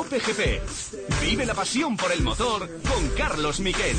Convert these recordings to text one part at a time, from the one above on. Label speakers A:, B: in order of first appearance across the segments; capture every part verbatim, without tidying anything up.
A: Cope G P. Vive la pasión por el motor con Carlos Miquel.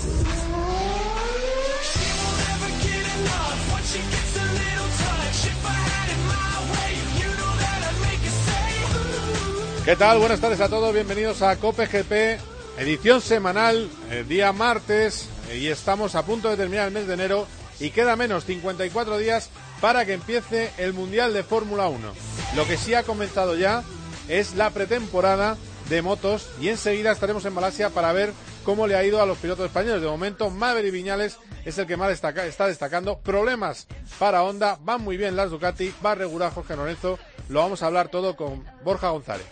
B: ¿Qué tal? Buenas tardes a todos, bienvenidos a Cope G P, edición semanal, el día martes, y estamos a punto de terminar el mes de enero y queda menos, cincuenta y cuatro días para que empiece el Mundial de Fórmula uno. Lo que sí ha comenzado ya es la pretemporada de motos y enseguida estaremos en Malasia para ver cómo le ha ido a los pilotos españoles. De momento, Maverick Viñales es el que más destaca, está destacando. Problemas para Honda, van muy bien las Ducati, va regular Jorge Lorenzo. Lo vamos a hablar todo con Borja González.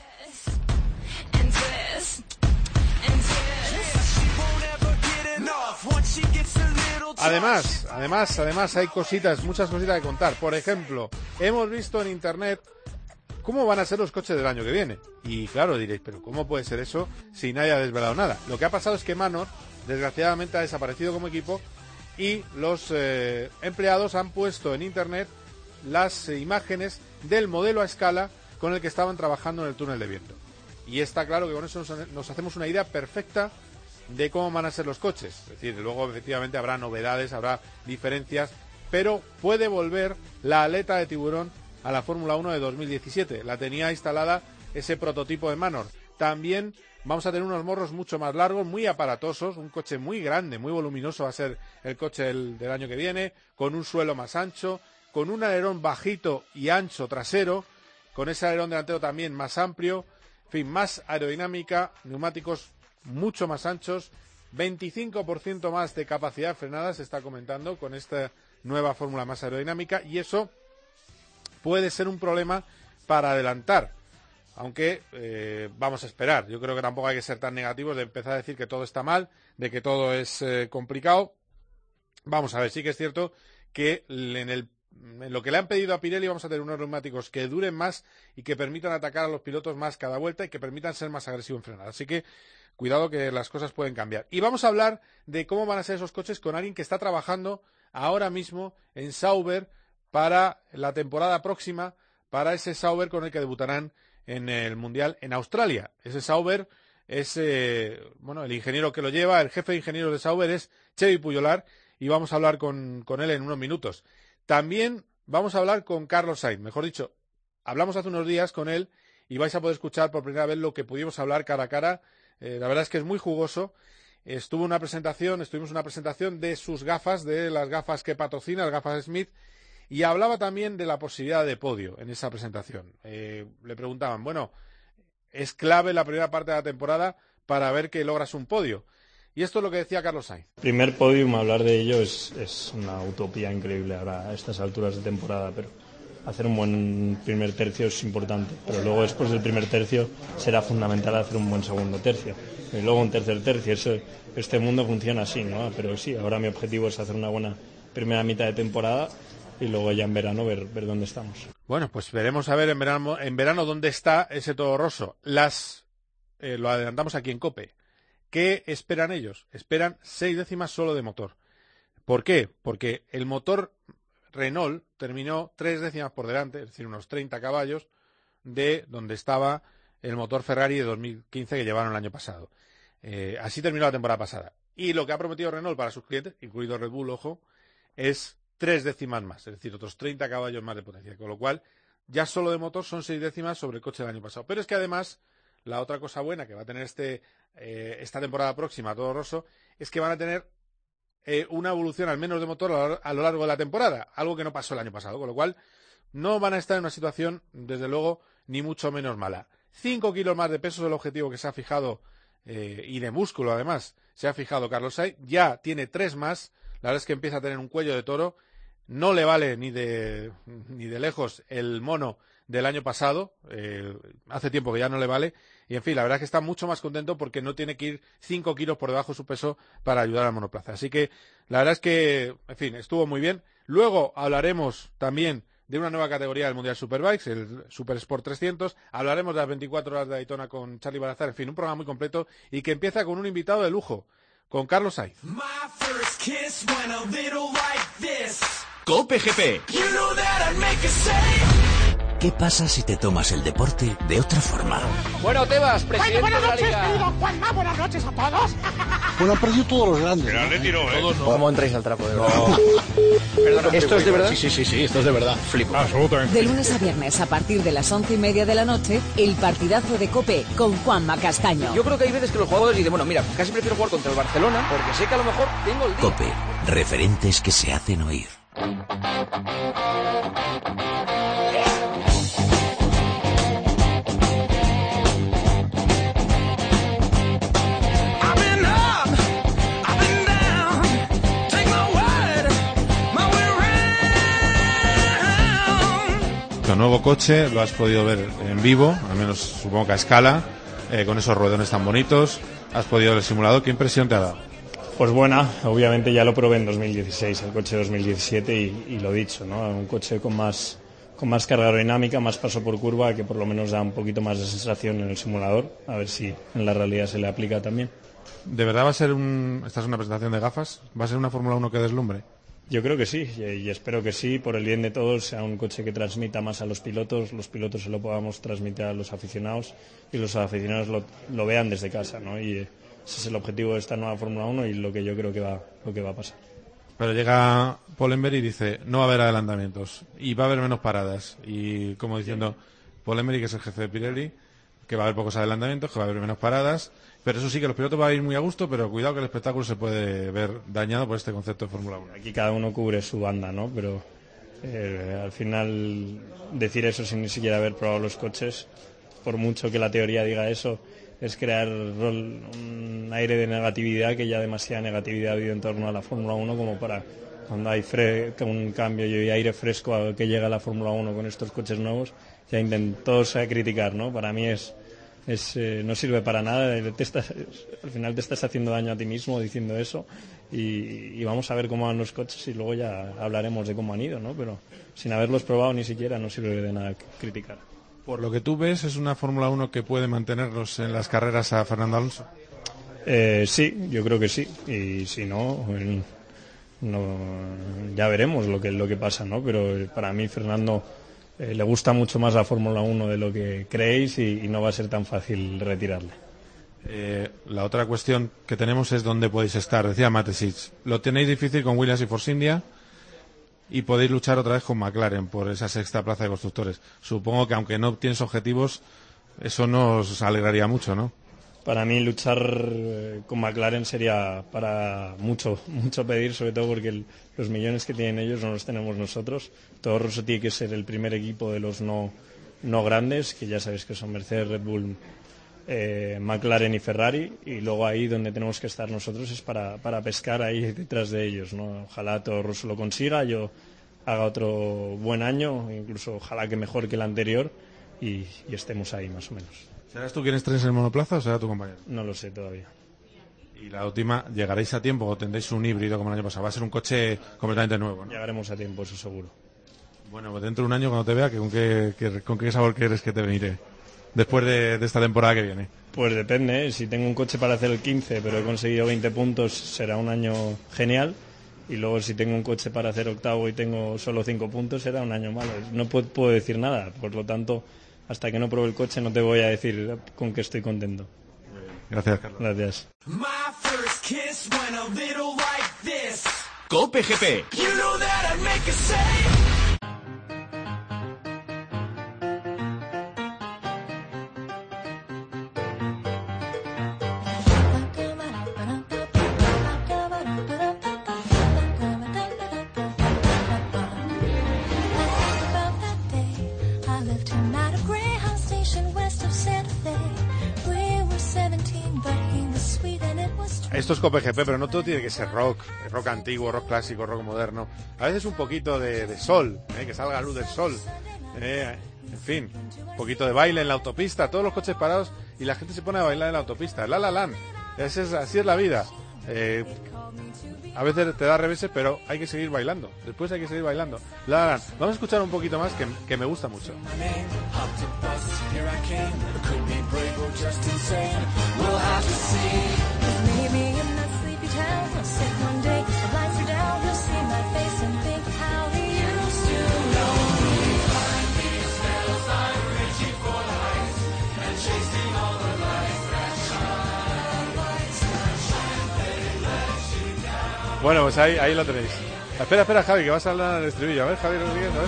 B: Además, además, además hay cositas, muchas cositas que contar. Por ejemplo, hemos visto en internet cómo van a ser los coches del año que viene. Y claro, diréis, pero ¿cómo puede ser eso si nadie ha desvelado nada? Lo que ha pasado es que Manor, desgraciadamente, ha desaparecido como equipo y los eh, empleados han puesto en internet las eh, imágenes del modelo a escala con el que estaban trabajando en el túnel de viento. Y está claro que con eso nos, nos hacemos una idea perfecta de cómo van a ser los coches. Es decir, luego efectivamente habrá novedades, habrá diferencias, pero puede volver la aleta de tiburón a la Fórmula uno de dos mil diecisiete. La tenía instalada ese prototipo de Manor. También vamos a tener unos morros mucho más largos, muy aparatosos, un coche muy grande, muy voluminoso va a ser el coche del, del año que viene, con un suelo más ancho, con un alerón bajito y ancho trasero, con ese alerón delantero también más amplio, en fin, más aerodinámica, neumáticos mucho más anchos, veinticinco por ciento más de capacidad de frenada se está comentando con esta nueva fórmula más aerodinámica, y eso puede ser un problema para adelantar, aunque eh, vamos a esperar. Yo creo que tampoco hay que ser tan negativos de empezar a decir que todo está mal, de que todo es eh, complicado. Vamos a ver, sí que es cierto que en, el, en lo que le han pedido a Pirelli vamos a tener unos neumáticos que duren más y que permitan atacar a los pilotos más cada vuelta y que permitan ser más agresivos en frenada. Así que cuidado, que las cosas pueden cambiar. Y vamos a hablar de cómo van a ser esos coches con alguien que está trabajando ahora mismo en Sauber para la temporada próxima, para ese Sauber con el que debutarán en el Mundial en Australia. Ese Sauber es, eh, bueno, el ingeniero que lo lleva, el jefe de ingenieros de Sauber es Xevi Pujolar, y vamos a hablar con, con él en unos minutos. También vamos a hablar con Carlos Sainz, mejor dicho, hablamos hace unos días con él y vais a poder escuchar por primera vez lo que pudimos hablar cara a cara. Eh, la verdad es que es muy jugoso. Estuvo una presentación, estuvimos una presentación de sus gafas, de las gafas que patrocina, las gafas Smith, y hablaba también de la posibilidad de podio en esa presentación. Eh, le preguntaban, bueno, es clave la primera parte de la temporada para ver que logras un podio. Y esto es lo que decía Carlos Sainz.
C: Primer podium, hablar de ello es, es una utopía increíble ahora a estas alturas de temporada, pero hacer un buen primer tercio es importante, pero luego después del primer tercio será fundamental hacer un buen segundo tercio y luego un tercer tercio. Eso, este mundo funciona así, ¿no? Pero sí, ahora mi objetivo es hacer una buena primera mitad de temporada y luego ya en verano ver, ver dónde estamos.
B: Bueno, pues veremos a ver en verano, en verano dónde está ese Toro Rosso. Las, eh, lo adelantamos aquí en COPE. ¿Qué esperan ellos? Esperan seis décimas solo de motor. ¿Por qué? Porque el motor Renault terminó tres décimas por delante, es decir, unos treinta caballos, de donde estaba el motor Ferrari de dos mil quince que llevaron el año pasado. Eh, así terminó la temporada pasada. Y lo que ha prometido Renault para sus clientes, incluido Red Bull, ojo, es tres décimas más, es decir, otros treinta caballos más de potencia. Con lo cual, ya solo de motor son seis décimas sobre el coche del año pasado. Pero es que además, la otra cosa buena que va a tener este eh, esta temporada próxima Toro Rosso es que van a tener Eh, una evolución al menos de motor a, a lo largo de la temporada, algo que no pasó el año pasado, con lo cual no van a estar en una situación, desde luego, ni mucho menos mala. Cinco kilos más de peso es el objetivo que se ha fijado, eh, y de músculo además, se ha fijado Carlos Sainz, ya tiene tres más, la verdad es que empieza a tener un cuello de toro, no le vale ni de, ni de lejos el mono del año pasado, eh, hace tiempo que ya no le vale, y en fin, la verdad es que está mucho más contento porque no tiene que ir cinco kilos por debajo de su peso para ayudar al monoplaza. Así que la verdad es que, en fin, estuvo muy bien. Luego hablaremos también de una nueva categoría del Mundial Superbikes, el Super Sport trescientos, hablaremos de las veinticuatro horas de Daytona con Charlie Balazar, en fin, un programa muy completo y que empieza con un invitado de lujo, con Carlos Sainz.
A: Cope G P.
D: ¿Qué pasa si te tomas el deporte de otra forma?
E: Bueno, Tebas, presidente
F: bueno, buenas
E: de la
F: noches,
E: Liga.
F: querido Juanma, buenas noches a todos.
G: Bueno, han perdido todos los grandes.
H: Pero le tiró, ¿eh?
E: Todos no. ¿Cómo entráis al trapo de verdad?
H: No.
E: Perdona, ¿esto es de verdad?
H: Sí, sí, sí, sí, esto es de verdad. Flipo.
I: Absolutamente. De lunes a viernes, a partir de las once y media de la noche, el partidazo de COPE con Juanma Castaño.
E: Yo creo que hay veces que los jugadores dicen, bueno, mira, casi prefiero jugar contra el Barcelona porque sé que a lo mejor tengo el día.
D: COPE, referentes que se hacen oír.
B: Nuevo coche, lo has podido ver en vivo, al menos supongo que a escala, eh, con esos ruedones tan bonitos. Has podido ver el simulador. ¿Qué impresión te ha dado?
C: Pues buena, obviamente ya lo probé en dos mil dieciséis, el coche dos mil diecisiete, y, y lo dicho, ¿no? Un coche con más, con más carga aerodinámica, más paso por curva, que por lo menos da un poquito más de sensación en el simulador, a ver si en la realidad se le aplica también.
B: ¿De verdad va a ser un... esta es una presentación de gafas? ¿Va a ser una Fórmula uno que deslumbre?
C: Yo creo que sí, y, y espero que sí, por el bien de todos, sea un coche que transmita más a los pilotos, los pilotos se lo podamos transmitir a los aficionados y los aficionados lo, lo vean desde casa, ¿no? Y ese es el objetivo de esta nueva Fórmula uno y lo que yo creo que va, lo que va a pasar.
B: Pero llega Polenberg y dice, no va a haber adelantamientos y va a haber menos paradas. Y como diciendo, Polenberg, que es el jefe de Pirelli, que va a haber pocos adelantamientos, que va a haber menos paradas. Pero eso sí, que los pilotos van a ir muy a gusto, pero cuidado que el espectáculo se puede ver dañado por este concepto de Fórmula uno.
C: Aquí cada uno cubre su banda, ¿no? Pero eh, al final decir eso sin ni siquiera haber probado los coches, por mucho que la teoría diga eso, es crear rol, un aire de negatividad, que ya demasiada negatividad ha habido en torno a la Fórmula uno como para cuando hay fre un cambio y aire fresco a que llega la Fórmula uno con estos coches nuevos, ya intentó criticar, ¿no? Para mí es... Es, eh, no sirve para nada, te estás, al final te estás haciendo daño a ti mismo diciendo eso y, y vamos a ver cómo van los coches y luego ya hablaremos de cómo han ido, ¿no? Pero sin haberlos probado ni siquiera no sirve de nada criticar.
B: Por lo que tú ves, ¿es una Fórmula uno que puede mantenernos en las carreras a Fernando Alonso?
C: Eh, sí, yo creo que sí, y si no, no ya veremos lo que, lo que pasa, ¿no? Pero para mí Fernando... Eh, le gusta mucho más la Fórmula uno de lo que creéis y, y no va a ser tan fácil retirarle.
B: Eh, la otra cuestión que tenemos es dónde podéis estar. Decía Matesic, lo tenéis difícil con Williams y Force India y podéis luchar otra vez con McLaren por esa sexta plaza de constructores. Supongo que aunque no tienes objetivos, eso nos alegraría mucho, ¿no?
C: Para mí luchar con McLaren sería para mucho, mucho pedir, sobre todo porque el, los millones que tienen ellos no los tenemos nosotros. Toro Rosso tiene que ser el primer equipo de los no, no grandes, que ya sabéis que son Mercedes, Red Bull, eh, McLaren y Ferrari, y luego ahí donde tenemos que estar nosotros es para, para pescar ahí detrás de ellos, ¿no? Ojalá Toro Rosso lo consiga, yo haga otro buen año, incluso ojalá que mejor que el anterior, y, y estemos ahí más o menos.
B: ¿Serás tú quien estrenes el monoplaza o será tu compañero?
C: No lo sé todavía.
B: Y la última, ¿llegaréis a tiempo o tendréis un híbrido como el año pasado? Va a ser un coche completamente nuevo, ¿no?
C: Llegaremos a tiempo, eso seguro.
B: Bueno, pues dentro de un año cuando te vea, ¿con qué, qué, con qué sabor quieres que te veniré? Después de, de esta temporada que viene.
C: Pues depende, ¿eh? Si tengo un coche para hacer el quince, pero he conseguido veinte puntos, será un año genial. Y luego si tengo un coche para hacer octavo y tengo solo cinco puntos, será un año malo. No puedo, puedo decir nada, por lo tanto... Hasta que no pruebe el coche no te voy a decir con qué estoy contento.
B: Gracias, Carlos.
C: Gracias.
A: COPE G P.
B: Esto es COPE G P, pero no todo tiene que ser rock, rock antiguo, rock clásico, rock moderno. A veces un poquito de, de sol, ¿eh? Que salga la luz del sol. Eh, en fin, un poquito de baile en la autopista, todos los coches parados y la gente se pone a bailar en la autopista. La La Land, así es, así es la vida. Eh, a veces te da reveses, pero hay que seguir bailando. Después hay que seguir bailando. La La Land. Vamos a escuchar un poquito más que, que me gusta mucho. Bueno, pues ahí, ahí lo tenéis. Espera, espera, Javi, que vas a hablar del estribillo. A ver, Javi Rodríguez, a ver.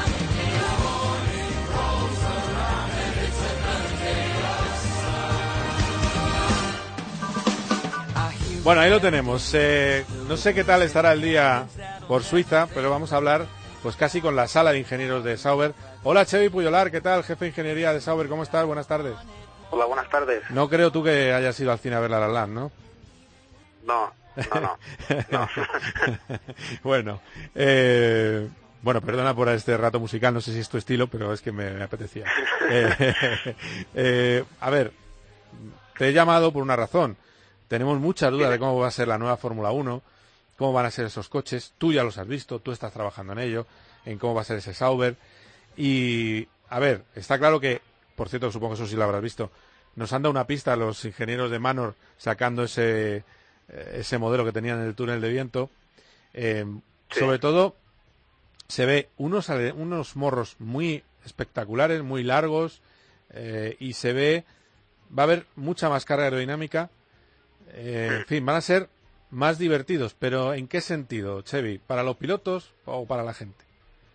B: Bueno, ahí lo tenemos. Eh, no sé qué tal estará el día por Suiza, pero vamos a hablar pues casi con la sala de ingenieros de Sauber. Hola, Xevi Puyolar, ¿qué tal? Jefe de ingeniería de Sauber, ¿cómo estás? Buenas tardes.
J: Hola, buenas tardes.
B: No creo tú que hayas ido al cine a ver La La Land, ¿no?
J: No, no, no. no.
B: bueno, eh, bueno, perdona por este rato musical, no sé si es tu estilo, pero es que me, me apetecía. eh, eh, a ver, te he llamado por una razón. Tenemos muchas dudas de cómo va a ser la nueva Fórmula uno, cómo van a ser esos coches. Tú ya los has visto, tú estás trabajando en ello, en cómo va a ser ese Sauber. Y, a ver, está claro que, por cierto, supongo que eso sí lo habrás visto, nos han dado una pista los ingenieros de Manor sacando ese, ese modelo que tenían en el túnel de viento. Eh, sí. Sobre todo, se ve unos, unos morros muy espectaculares, muy largos, eh, y se ve, va a haber mucha más carga aerodinámica. Eh, en fin, van a ser más divertidos, pero ¿en qué sentido, Xevi? ¿Para los pilotos o para la gente?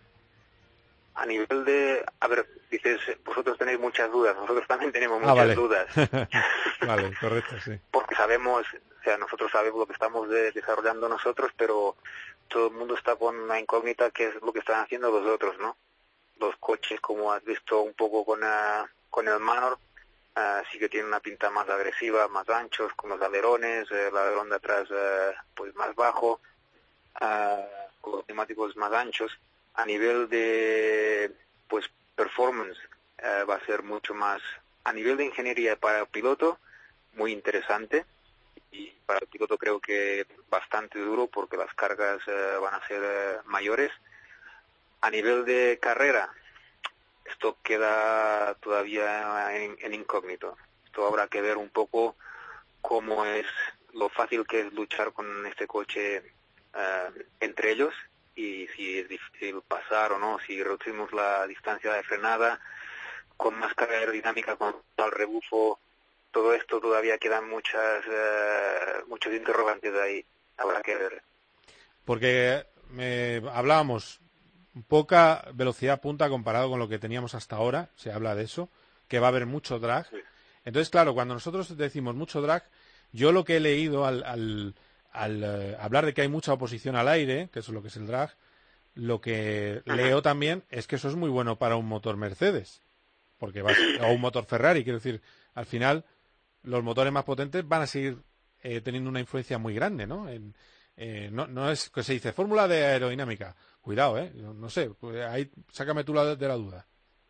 J: A nivel de... A ver, dices, vosotros tenéis muchas dudas, nosotros también tenemos muchas
B: ah, vale.
J: dudas.
B: Vale, correcto, sí.
J: Porque sabemos, o sea, nosotros sabemos lo que estamos de, desarrollando nosotros, pero todo el mundo está con una incógnita que es lo que están haciendo los otros, ¿no? Los coches, como has visto un poco con, uh, con el Manor, Uh, sí que tiene una pinta más agresiva, más anchos, con los alerones, eh, el alerón de atrás uh, pues más bajo, uh, con los neumáticos más anchos. A nivel de pues performance uh, va a ser mucho más, a nivel de ingeniería para el piloto, muy interesante, y para el piloto creo que bastante duro porque las cargas uh, van a ser uh, mayores. A nivel de carrera, esto queda todavía en, en incógnito. Esto habrá que ver un poco cómo es, lo fácil que es luchar con este coche uh, entre ellos y si es difícil pasar o no, si reducimos la distancia de frenada con más carga aerodinámica, con el rebufo, todo esto todavía quedan muchas uh, muchos interrogantes ahí. Habrá que ver.
B: Porque me hablábamos poca velocidad punta comparado con lo que teníamos hasta ahora, se habla de eso, que va a haber mucho drag. Sí. Entonces, claro, cuando nosotros decimos mucho drag, yo lo que he leído al, al, al uh, hablar de que hay mucha oposición al aire, que eso es lo que es el drag, lo que Ajá. leo también es que eso es muy bueno para un motor Mercedes, porque va a ser, o un motor Ferrari, quiero decir, al final los motores más potentes van a seguir eh, teniendo una influencia muy grande, ¿no? En, eh, no, no es que se dice fórmula de aerodinámica. Cuidado, ¿eh? No, no sé, pues ahí sácame tú la, de la duda.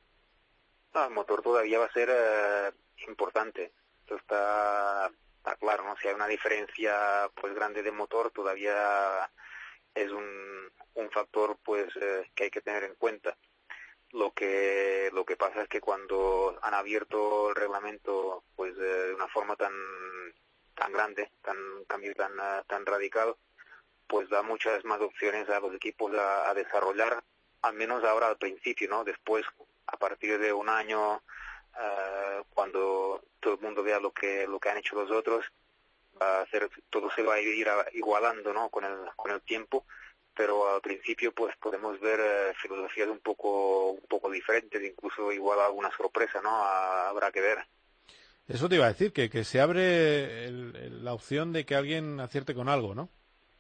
J: No, el motor todavía va a ser uh, importante. Esto está, está claro, ¿no? Si hay una diferencia pues grande de motor, todavía es un, un factor pues uh, que hay que tener en cuenta. Lo que lo que pasa es que cuando han abierto el reglamento pues uh, de una forma tan tan grande, tan cambio tan uh, tan radical, pues da muchas más opciones a los equipos a, a desarrollar, al menos ahora al principio, ¿no? Después, a partir de un año, uh, cuando todo el mundo vea lo que lo que han hecho los otros, va a hacer, todo se va a ir a, igualando, ¿no? Con el con el tiempo, pero al principio, pues podemos ver uh, filosofías un poco un poco diferentes, incluso igual alguna sorpresa, ¿no? A, habrá que ver.
B: Eso te iba a decir, que, que se abre el, el, la opción de que alguien acierte con algo, ¿no?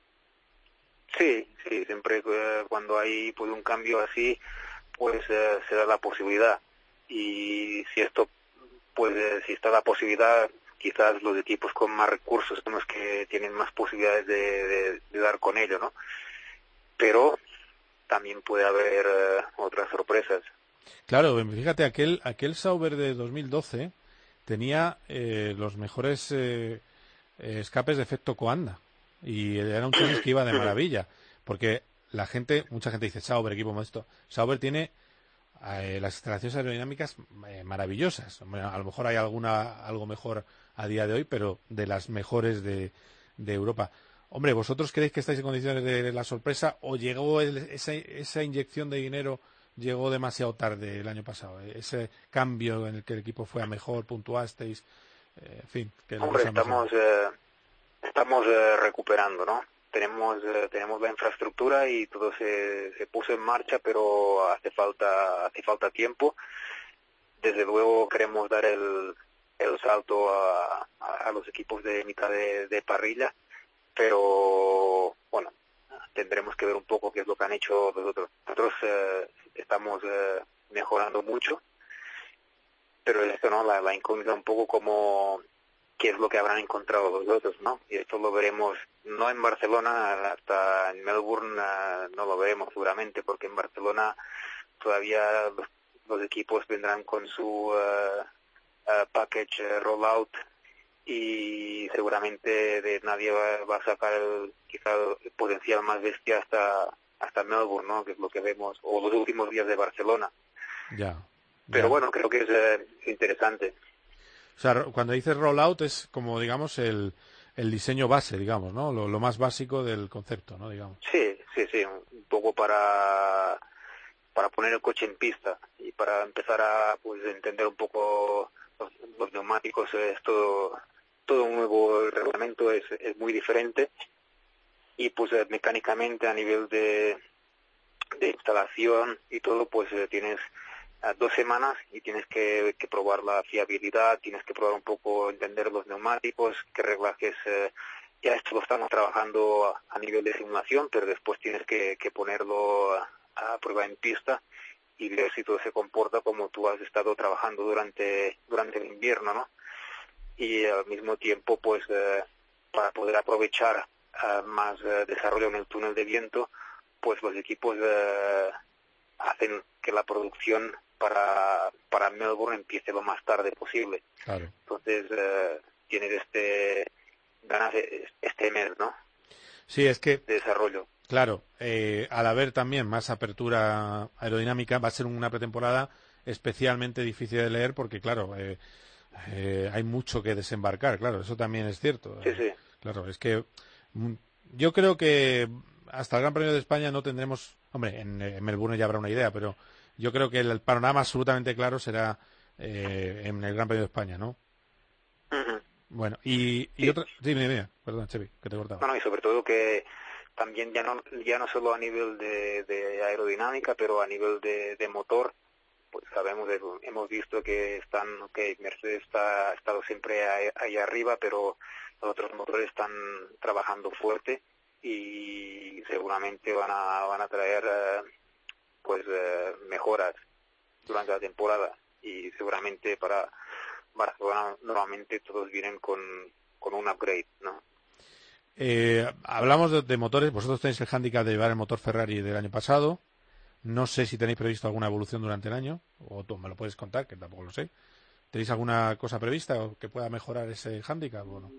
J: Sí, sí, siempre eh, cuando hay pues un cambio así, pues eh, se da la posibilidad. Y si esto, pues eh, si está la posibilidad, quizás los equipos con más recursos son los que tienen más posibilidades de, de, de dar con ello, ¿no? Pero también puede haber eh, otras sorpresas.
B: Claro, fíjate, aquel aquel Sauber de dos mil doce tenía eh, los mejores eh, escapes de efecto Coanda. Y era un chasis que iba de maravilla, porque la gente, mucha gente dice Sauber, equipo modesto. Sauber tiene eh, las instalaciones aerodinámicas eh, maravillosas. A lo mejor hay alguna algo mejor a día de hoy, pero de las mejores de, de Europa. Hombre, ¿vosotros creéis que estáis en condiciones de la sorpresa o llegó el, esa, esa inyección de dinero llegó demasiado tarde el año pasado? Ese cambio en el que el equipo fue a mejor, puntuasteis, eh, en fin. Que
J: Hombre, estamos... Eh... Estamos eh, recuperando, ¿no? tenemos eh, tenemos la infraestructura y todo se, se puso en marcha, pero hace falta hace falta tiempo. Desde luego queremos dar el, el salto a, a, a los equipos de mitad de, de parrilla, pero bueno, tendremos que ver un poco qué es lo que han hecho los otros. Nosotros eh, estamos eh, mejorando mucho, pero esto no, la, la incógnita un poco como qué es lo que habrán encontrado los otros, ¿no? Y esto lo veremos no en Barcelona, hasta en Melbourne uh, no lo veremos seguramente, porque en Barcelona todavía los, los equipos vendrán con su uh, uh, package uh, rollout y seguramente de nadie va, va a sacar el, quizá el potencial más bestia hasta hasta Melbourne, ¿no? Que es lo que vemos, o los últimos días de Barcelona.
B: Ya. ya.
J: Pero bueno, creo que es eh, interesante.
B: O sea, cuando dices rollout es como, digamos, el, el diseño base, digamos, ¿no? Lo, lo más básico del concepto, ¿no? Digamos.
J: Sí, sí, sí, un poco para para poner el coche en pista y para empezar a pues entender un poco los, los neumáticos. Es todo, todo un nuevo reglamento, es, es muy diferente y pues eh, mecánicamente a nivel de, de instalación y todo, pues eh, tienes a dos semanas y tienes que, que probar la fiabilidad, tienes que probar un poco, entender los neumáticos, qué reglajes, eh, ya esto lo estamos trabajando a, a nivel de simulación, pero después tienes que, que ponerlo a, a prueba en pista y ver si todo se comporta como tú has estado trabajando durante durante el invierno, ¿no? Y al mismo tiempo, pues, eh, para poder aprovechar eh, más eh, desarrollo en el túnel de viento, pues los equipos eh, hacen que la producción para para Melbourne empiece lo más tarde posible.
B: Claro.
J: Entonces eh, tienes este ganas de, este mes, ¿no?
B: Sí, es que
J: de desarrollo.
B: Claro, eh, al haber también más apertura aerodinámica va a ser una pretemporada especialmente difícil de leer porque claro, eh, eh, hay mucho que desembarcar, claro, eso también es cierto.
J: Sí, sí.
B: Claro, es que mm, yo creo que hasta el Gran Premio de España no tendremos, hombre, en, en Melbourne ya habrá una idea, pero yo creo que el panorama absolutamente claro será eh, en el Gran Premio de España, ¿no?
J: Uh-huh.
B: Bueno, y, y
J: sí.
B: otra... Sí, mira, mira, perdón, Chevi, que te he cortado.
J: No, no, y sobre todo que también ya no ya no solo a nivel de, de aerodinámica, pero a nivel de, de motor, pues sabemos, hemos visto que están, okay, Mercedes está, ha estado siempre ahí, ahí arriba, pero los otros motores están trabajando fuerte y seguramente van a van a traer eh, pues eh, mejoras durante la temporada y seguramente para Barcelona normalmente todos vienen con, con un upgrade, ¿no?
B: Eh, hablamos de, de motores, vosotros tenéis el hándicap de llevar el motor Ferrari del año pasado, no sé si tenéis previsto alguna evolución durante el año, o tú me lo puedes contar, que tampoco lo sé. ¿Tenéis alguna cosa prevista o que pueda mejorar ese hándicap o no?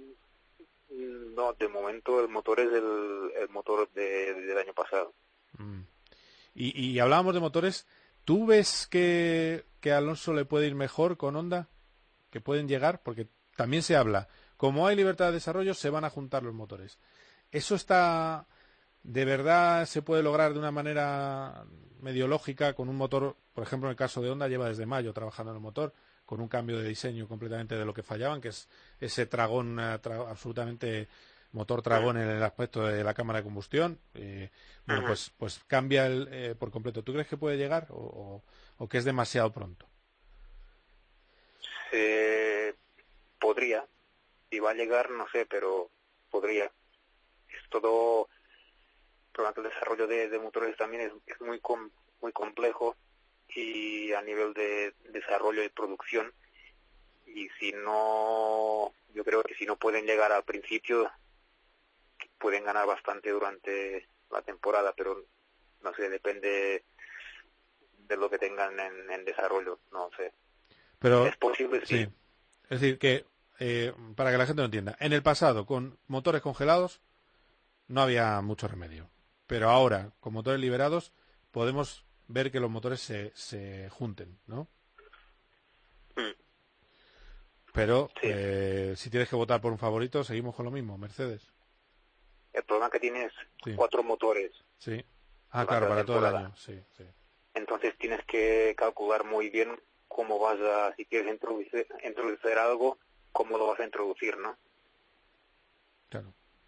J: No, de momento el motor es el, el motor de, del año pasado.
B: Mm. Y, y hablábamos de motores, ¿tú ves que, que a Alonso le puede ir mejor con Honda? ¿Que pueden llegar? Porque también se habla, como hay libertad de desarrollo, se van a juntar los motores. ¿Eso está, de verdad, se puede lograr de una manera medio lógica con un motor, por ejemplo, en el caso de Honda, lleva desde mayo trabajando en el motor, con un cambio de diseño completamente de lo que fallaban, que es ese tragón, tra- absolutamente motor tragón en el aspecto de la cámara de combustión? Eh, bueno, pues pues cambia el, eh, por completo. ¿Tú crees que puede llegar o, o, o que es demasiado pronto?
J: Eh, podría. Si va a llegar, no sé, pero podría. Es todo, por lo tanto, el desarrollo de, de motores también es, es muy com, muy complejo y a nivel de desarrollo y producción. Y si no, yo creo que si no pueden llegar al principio, pueden ganar bastante durante la temporada, pero no sé, depende de lo que tengan en, en desarrollo, no sé.
B: Pero,
J: es posible, sí.
B: sí. Es decir, que eh, para que la gente lo entienda, en el pasado con motores congelados no había mucho remedio, pero ahora con motores liberados podemos ver que los motores se, se junten, ¿no?
J: Mm.
B: Pero
J: sí.
B: eh, si tienes que votar por un favorito, seguimos con lo mismo, Mercedes.
J: El problema que tienes
B: sí.
J: cuatro motores.
B: Sí. Ah, claro, para todo el año, sí, sí.
J: Entonces tienes que calcular muy bien cómo vas a, si quieres introducir, introducir algo, cómo lo vas a introducir, ¿no?
B: Claro.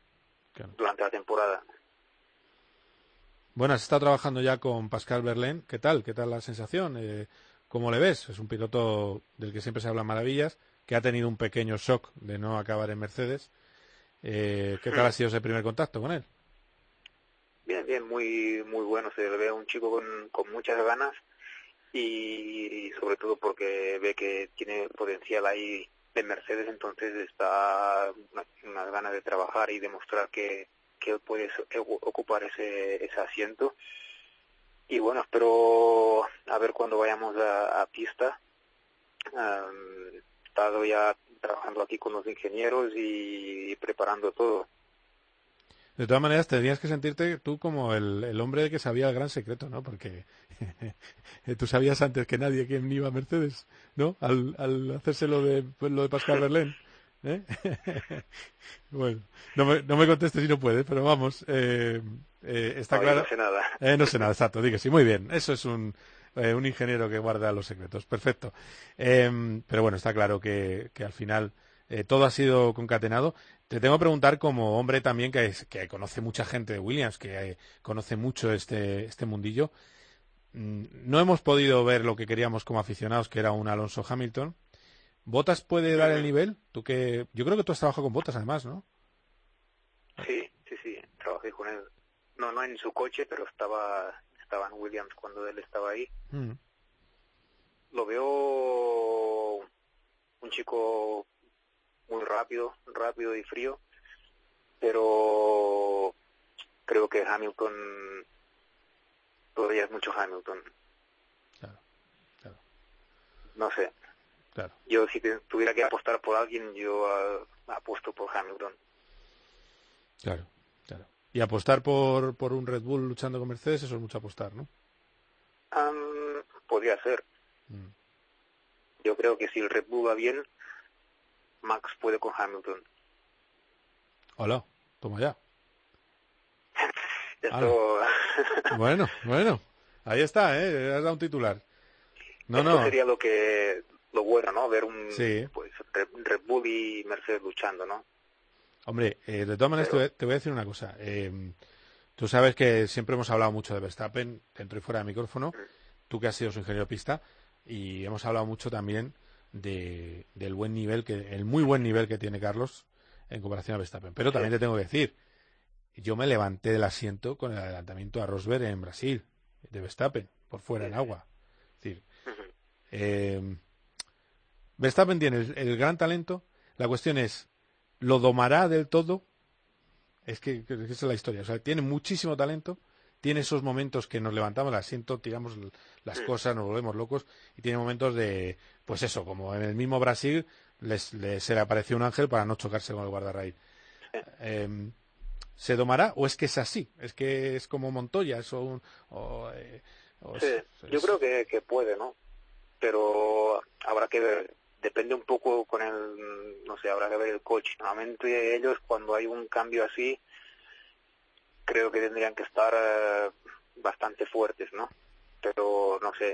B: claro.
J: durante la temporada.
B: Bueno, has estado trabajando ya con Pascal Wehrlein. ¿Qué tal? ¿Qué tal la sensación? Eh, ¿Cómo le ves? Es un piloto del que siempre se hablan maravillas, que ha tenido un pequeño shock de no acabar en Mercedes. Eh, ¿Qué tal ha sido ese primer contacto con él?
J: Bien, bien, muy muy bueno. Se le ve a un chico con, con muchas ganas y, y sobre todo porque ve que tiene potencial ahí de Mercedes, entonces está una, unas ganas de trabajar y demostrar que, que él puede ocupar ese, ese asiento. Y bueno, espero a ver cuando vayamos a, a pista. Um, he estado ya trabajando aquí con los ingenieros y, y preparando todo.
B: De todas maneras, tendrías que sentirte tú como el, el hombre que sabía el gran secreto, ¿no? Porque tú sabías antes que nadie quién iba a Mercedes, ¿no? Al, al hacerse lo de, pues, lo de Pascal Wehrlein. ¿Eh? Bueno, no me, no me contestes si no puedes, pero vamos, eh, eh, está
J: no,
B: claro.
J: No sé nada.
B: Eh, no sé nada, exacto, di que sí, muy bien. Eso es un, eh, un ingeniero que guarda los secretos, perfecto. Eh, pero bueno, está claro que, que al final eh, todo ha sido concatenado. Te tengo que preguntar como hombre también que, es, que conoce mucha gente de Williams, que eh, conoce mucho este, este mundillo. Mm, no hemos podido ver lo que queríamos como aficionados, que era un Alonso Hamilton. ¿Bottas puede dar el nivel? Tú que yo creo que tú has trabajado con Bottas además, ¿no?
J: Sí, sí, sí, trabajé con él. No, no en su coche, pero estaba estaba en Williams cuando él estaba ahí.
B: Mm.
J: Lo veo un chico muy rápido, rápido y frío, pero creo que Hamilton todavía es mucho Hamilton.
B: Claro, claro.
J: No sé.
B: Claro.
J: Yo si te, tuviera que apostar por alguien, yo uh, apuesto por Hamilton.
B: Claro, claro. Y apostar por, por un Red Bull luchando con Mercedes, eso es mucho apostar, ¿no?
J: Um, podría ser.
B: Mm.
J: Yo creo que si el Red Bull va bien, Max puede con Hamilton.
B: Hola, toma ya.
J: Esto...
B: Bueno, bueno. Ahí está, ¿eh? Has dado un titular. No,
J: Esto
B: no.
J: sería lo que lo bueno, ¿no? Ver un
B: Sí.
J: pues Red Bull y Mercedes luchando, ¿no?
B: Hombre, eh, de todas maneras Pero... te, voy, te voy a decir una cosa. Eh, tú sabes que siempre hemos hablado mucho de Verstappen, dentro y fuera de micrófono. Mm. Tú que has sido su ingeniero de pista. Y hemos hablado mucho también de, del buen nivel, que el muy buen nivel que tiene Carlos en comparación a Verstappen. Pero también sí. Te tengo que decir, yo me levanté del asiento con el adelantamiento a Rosberg en Brasil, de Verstappen, por fuera en agua. Es decir, eh, Verstappen tiene el, el gran talento. La cuestión es, ¿lo domará del todo? Es que, que esa es la historia. O sea, tiene muchísimo talento, tiene esos momentos que nos levantamos el asiento, tiramos las cosas, nos volvemos locos, y tiene momentos de, pues eso, como en el mismo Brasil, les, les, se le apareció un ángel para no chocarse con el guardarraíl. Eh, ¿Se domará o es que es así? ¿Es que es como Montoya? ¿Es un, o, eh, o
J: sí,
B: es,
J: yo
B: es...
J: creo que, que puede, ¿no? Pero habrá que ver, depende un poco con el, no sé, habrá que ver el coche. Normalmente ellos cuando hay un cambio así, creo que tendrían que estar eh, bastante fuertes, ¿no? Pero no sé,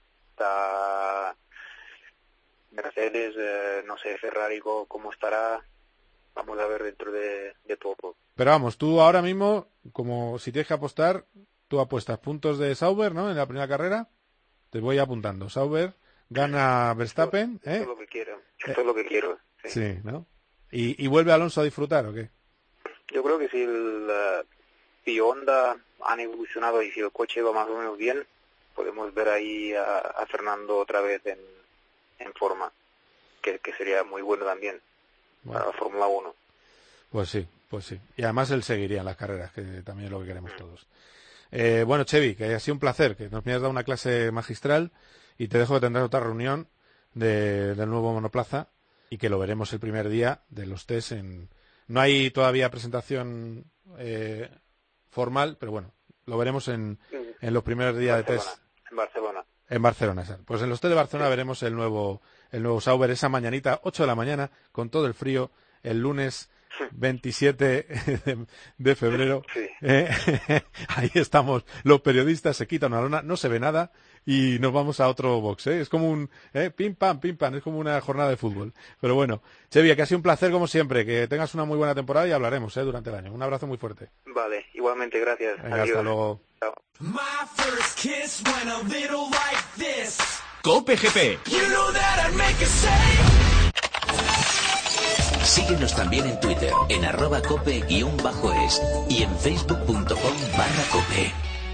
J: está Mercedes, eh, no sé, Ferrari cómo estará, vamos a ver dentro de, de poco.
B: Pero vamos, tú ahora mismo, como si tienes que apostar, tú apuestas puntos de Sauber, ¿no? En la primera carrera, te voy apuntando. Sauber gana Verstappen,
J: esto,
B: ¿eh?
J: Esto es lo que quiero, esto eh, es lo que quiero. Sí,
B: sí, ¿no? ¿Y, ¿Y vuelve Alonso a disfrutar o qué?
J: Yo creo que si el... Uh, si Honda han evolucionado y si el coche va más o menos bien, podemos ver ahí a, a Fernando otra vez en, en forma, que, que sería muy bueno también bueno. para la Fórmula uno.
B: Pues sí, pues sí. Y además él seguiría en las carreras, que también es lo que queremos mm. todos. Eh, bueno, Chevy, que ha sido un placer, que nos me has dado una clase magistral y te dejo que tendrás otra reunión de, del nuevo monoplaza y que lo veremos el primer día de los test. En... No hay todavía presentación... Eh, formal, pero bueno, lo veremos en, en los primeros días
J: Barcelona,
B: de test.
J: En Barcelona.
B: En Barcelona, exacto. Pues en los test de Barcelona sí. veremos el nuevo el nuevo Sauber esa mañanita, ocho de la mañana, con todo el frío, el lunes veintisiete de, de febrero.
J: Sí.
B: Eh, ahí estamos, los periodistas se quitan una lona, no se ve nada y nos vamos a otro box, ¿eh? Es como un eh, pim pam, pim pam, es como una jornada de fútbol. Pero bueno, Chevy, que ha sido un placer como siempre, que tengas una muy buena temporada y hablaremos, ¿eh? Durante el año. Un abrazo muy fuerte.
J: Vale, igualmente, gracias.
B: Venga,
J: Adiós.
B: hasta luego.
J: Chao.
A: COPE G P.
D: Síguenos también en Twitter, en arroba cope guión bajo es y en facebook punto com barra cope.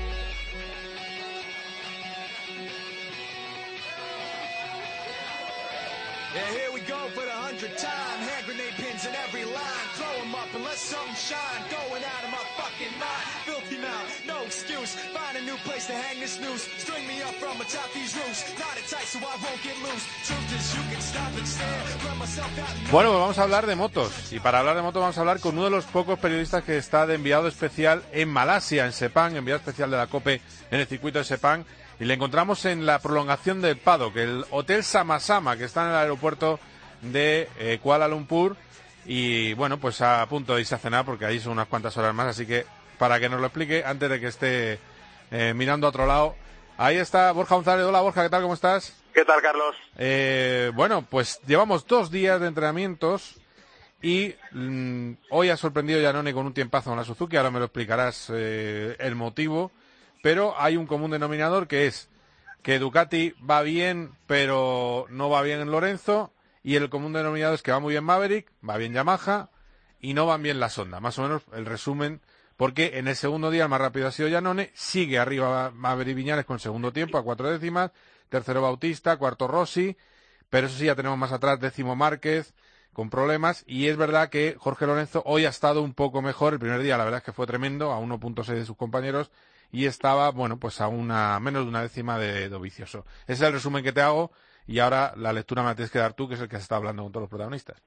B: Bueno, pues vamos a hablar de motos. Y para hablar de motos vamos a hablar con uno de los pocos periodistas que está de enviado especial en Malasia, en Sepang, enviado especial de la COPE en el circuito de Sepang. Y le encontramos en la prolongación del paddock, el Hotel Sama-Sama, que está en el aeropuerto de eh, Kuala Lumpur. Y bueno, pues a punto de irse a cenar, porque ahí son unas cuantas horas más. Así que para que nos lo explique, antes de que esté eh, mirando a otro lado, ahí está Borja González. Hola Borja, ¿qué tal? ¿Cómo estás?
K: ¿Qué tal, Carlos?
B: Eh, bueno, pues llevamos dos días de entrenamientos y mmm, hoy ha sorprendido Iannone con un tiempazo en la Suzuki, ahora me lo explicarás eh, el motivo, pero hay un común denominador que es que Ducati va bien, pero no va bien en Lorenzo, y el común denominador es que va muy bien Maverick, va bien Yamaha y no van bien las Honda, más o menos el resumen, porque en el segundo día el más rápido ha sido Iannone, sigue arriba Maverick Viñales con segundo tiempo a cuatro décimas, tercero Bautista, cuarto Rossi, pero eso sí, ya tenemos más atrás décimo Márquez, con problemas, y es verdad que Jorge Lorenzo hoy ha estado un poco mejor, el primer día la verdad es que fue tremendo, a uno punto seis de sus compañeros, y estaba, bueno, pues a una menos de una décima de Dovizioso. Ese es el resumen que te hago, y ahora la lectura me la tienes que dar tú, que es el que se está hablando con todos los protagonistas.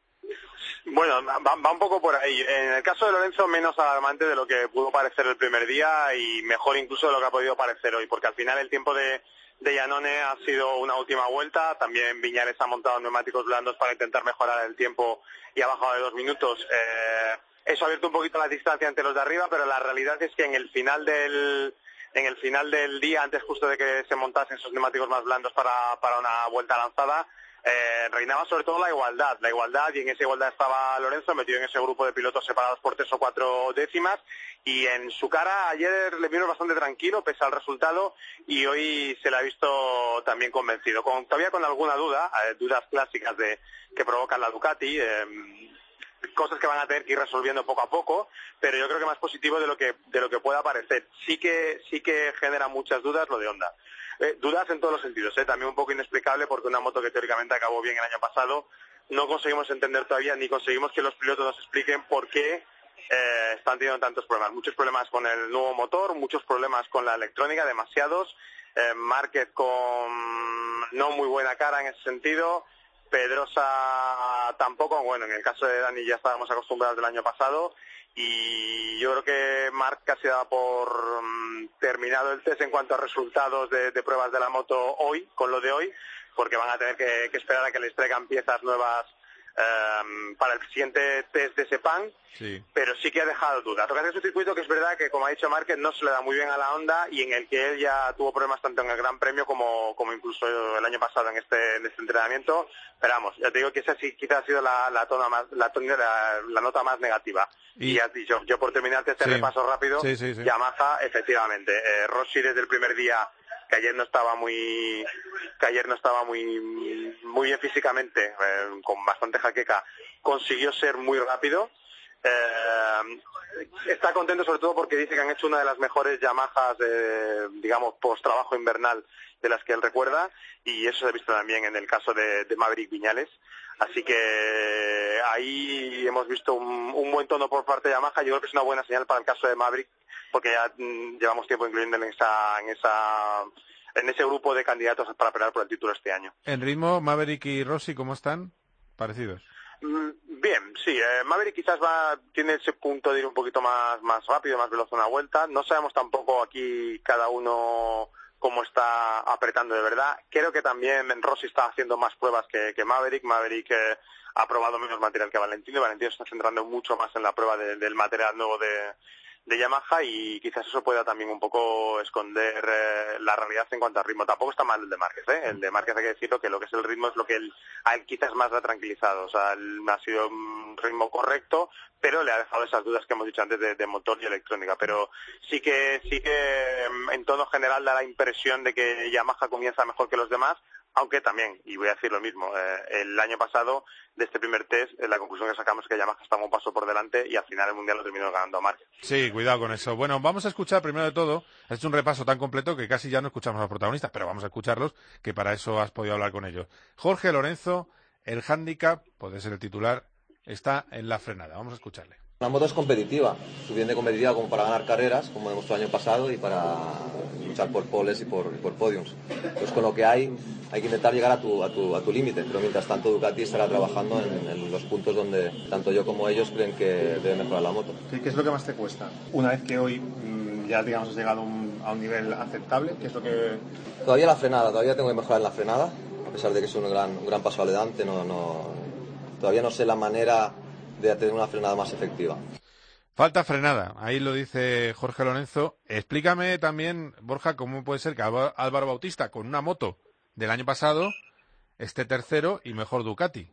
K: Bueno, va, va un poco por ahí. En el caso de Lorenzo, menos alarmante de lo que pudo parecer el primer día y mejor incluso de lo que ha podido parecer hoy, porque al final el tiempo de de Iannone ha sido una última vuelta, también Viñales ha montado neumáticos blandos para intentar mejorar el tiempo y ha bajado de dos minutos. Eh, eso ha abierto un poquito la distancia entre los de arriba, pero la realidad es que en el final del en el final del día, antes justo de que se montasen esos neumáticos más blandos para, para una vuelta lanzada, eh, reinaba sobre todo la igualdad, la igualdad y en esa igualdad estaba Lorenzo metido en ese grupo de pilotos separados por tres o cuatro décimas y en su cara ayer le vino bastante tranquilo pese al resultado y hoy se le ha visto también convencido, con, todavía con alguna duda, eh, dudas clásicas de que provocan la Ducati, eh, cosas que van a tener que ir resolviendo poco a poco, pero yo creo que más positivo de lo que de lo que pueda parecer. Sí que sí que genera muchas dudas lo de Honda. Eh, dudas en todos los sentidos, ¿eh? También un poco inexplicable porque una moto que teóricamente acabó bien el año pasado, no conseguimos entender todavía ni conseguimos que los pilotos nos expliquen por qué eh, están teniendo tantos problemas. Muchos problemas con el nuevo motor, muchos problemas con la electrónica, demasiados. Eh, Márquez con no muy buena cara en ese sentido. Pedrosa tampoco, bueno, en el caso de Dani ya estábamos acostumbrados del año pasado y yo creo que Marc casi da por um, terminado el test en cuanto a resultados de, de pruebas de la moto hoy, con lo de hoy, porque van a tener que, que esperar a que les traigan piezas nuevas um, para el siguiente test de Sepang, sí. Pero sí que ha dejado dudas. Lo que hace es un circuito que es verdad que, como ha dicho Márquez, no se le da muy bien a la Honda y en el que él ya tuvo problemas tanto en el Gran Premio como, como incluso el año pasado en este, en este entrenamiento. Pero vamos, ya te digo que esa sí quizás ha sido la, la, tona más, la, la, la nota más negativa. Y, y ya has dicho, yo por terminarte este sí. repaso rápido, sí, sí, sí. Yamaha, efectivamente, eh, Rossi desde el primer día, que ayer no estaba muy que ayer no estaba muy muy bien físicamente, eh, con bastante jaqueca, consiguió ser muy rápido. Eh, está contento sobre todo porque dice que han hecho una de las mejores Yamahas, eh, digamos, post trabajo invernal de las que él recuerda, y eso se ha visto también en el caso de, de Maverick Viñales. Así que ahí hemos visto un, un buen tono por parte de Yamaha. Yo creo que es una buena señal para el caso de Maverick, porque ya mm, llevamos tiempo incluyéndole en esa, en esa, en ese grupo de candidatos para pelear por el título este año.
B: En ritmo, Maverick y Rossi, ¿cómo están? Parecidos.
K: Bien, sí, eh, Maverick quizás va tiene ese punto de ir un poquito más más rápido, más veloz una vuelta. No sabemos tampoco aquí cada uno cómo está apretando de verdad. Creo que también Rossi está haciendo más pruebas que, que Maverick. Maverick eh, ha probado menos material que Valentino, y Valentino se está centrando mucho más en la prueba de, del material nuevo de, de Yamaha, y quizás eso pueda también un poco esconder eh, la realidad en cuanto al ritmo. Tampoco está mal el de Márquez, ¿eh? El de Márquez hay que decirlo, que lo que es el ritmo es lo que él, a él quizás más le ha tranquilizado. O sea, él ha sido un ritmo correcto, pero le ha dejado esas dudas que hemos dicho antes de, de motor y electrónica. Pero sí que sí que en tono general da la impresión de que Yamaha comienza mejor que los demás, aunque también, y voy a decir lo mismo, eh, el año pasado, de este primer test, eh, la conclusión que sacamos es que Yamaha estaba un paso por delante y al final el Mundial lo terminó ganando a Márquez.
B: Sí, cuidado con eso. Bueno, vamos a escuchar primero de todo, has hecho un repaso tan completo que casi ya no escuchamos a los protagonistas, pero vamos a escucharlos, que para eso has podido hablar con ellos. Jorge Lorenzo, el hándicap, puede ser el titular, está en la frenada. Vamos a escucharle.
L: La moto es competitiva, suficiente competitiva como para ganar carreras, como demostró el año pasado, y para luchar por poles y por, y por podiums. Pues con lo que hay, hay que intentar llegar a tu, a tu, a tu límite, pero mientras tanto Ducati estará trabajando en, en los puntos donde tanto yo como ellos creen que debe mejorar la moto.
M: ¿Qué, qué es lo que más te cuesta? Una vez que hoy mmm, ya digamos has llegado un, a un nivel aceptable, ¿qué es lo que...?
L: Todavía la frenada, todavía tengo que mejorar en la frenada, a pesar de que es un gran, un gran paso adelante, no, no, todavía no sé la manera de tener una frenada más efectiva.
B: Falta frenada, ahí lo dice Jorge Lorenzo. Explícame también, Borja, cómo puede ser que Álvaro Bautista, con una moto del año pasado, esté tercero y mejor Ducati.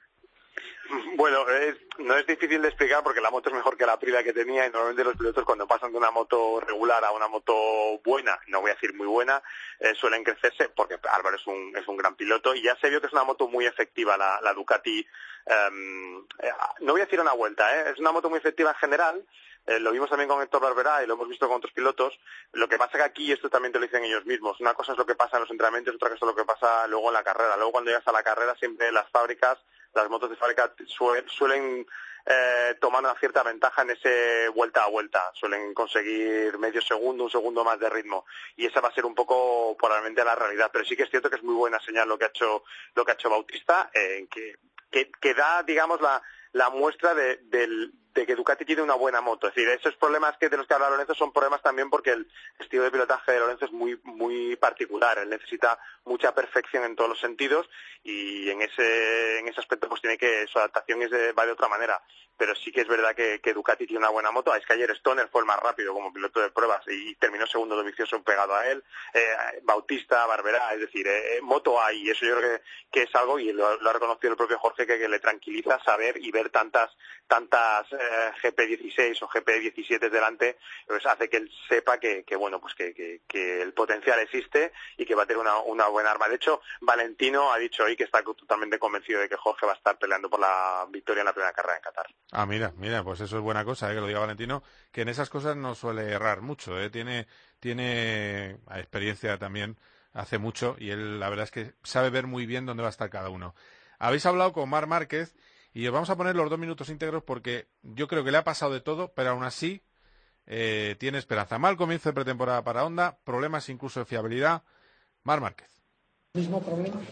K: Bueno, es, no es difícil de explicar porque la moto es mejor que la Aprilia que tenía, y normalmente los pilotos cuando pasan de una moto regular a una moto buena, no voy a decir muy buena, eh, suelen crecerse, porque Álvaro es un, es un gran piloto, y ya se vio que es una moto muy efectiva la, la Ducati. Um, eh, no voy a decir una vuelta, ¿eh? Es una moto muy efectiva en general. Eh, lo vimos también con Héctor Barberá y lo hemos visto con otros pilotos. Lo que pasa que aquí, y esto también te lo dicen ellos mismos, una cosa es lo que pasa en los entrenamientos, otra cosa es lo que pasa luego en la carrera. Luego cuando llegas a la carrera, siempre las fábricas, las motos de fábrica suelen, suelen eh, tomar una cierta ventaja en ese vuelta a vuelta. Suelen conseguir medio segundo, un segundo más de ritmo. Y esa va a ser un poco probablemente la realidad. Pero sí que es cierto que es muy buena señal lo que ha hecho, lo que ha hecho Bautista, eh, que, que, que da, digamos, la, la muestra de, del... de que Ducati tiene una buena moto. Es decir, esos problemas que de los que habla Lorenzo son problemas también porque el estilo de pilotaje de Lorenzo es muy muy particular. Él necesita mucha perfección en todos los sentidos, y en ese en ese aspecto pues tiene que, su adaptación es de, va de otra manera. Pero sí que es verdad que, que Ducati tiene una buena moto. Es que ayer Stoner fue el más rápido como piloto de pruebas y terminó segundo Dovizioso pegado a él. Eh, Bautista, Barberá, es decir, eh, moto hay, y eso yo creo que, que es algo, y lo, lo ha reconocido el propio Jorge, que, que le tranquiliza saber y ver tantas tantas eh, G P dieciséis o G P diecisiete delante, pues hace que él sepa que, que bueno, pues que, que, que el potencial existe y que va a tener una, una buena arma. De hecho, Valentino ha dicho hoy que está totalmente convencido de que Jorge va a estar peleando por la victoria en la primera carrera en Qatar.
B: Ah, mira, mira, pues eso es buena cosa, ¿eh? Que lo diga Valentino, que en esas cosas no suele errar mucho, ¿eh? Tiene, tiene experiencia también, hace mucho, y él la verdad es que sabe ver muy bien dónde va a estar cada uno. Habéis hablado con Marc Márquez, y os vamos a poner los dos minutos íntegros porque yo creo que le ha pasado de todo, pero aún así eh, tiene esperanza. Mal comienzo de pretemporada para Honda, problemas incluso de fiabilidad. Marc Márquez.
N: ¿Mismo problema?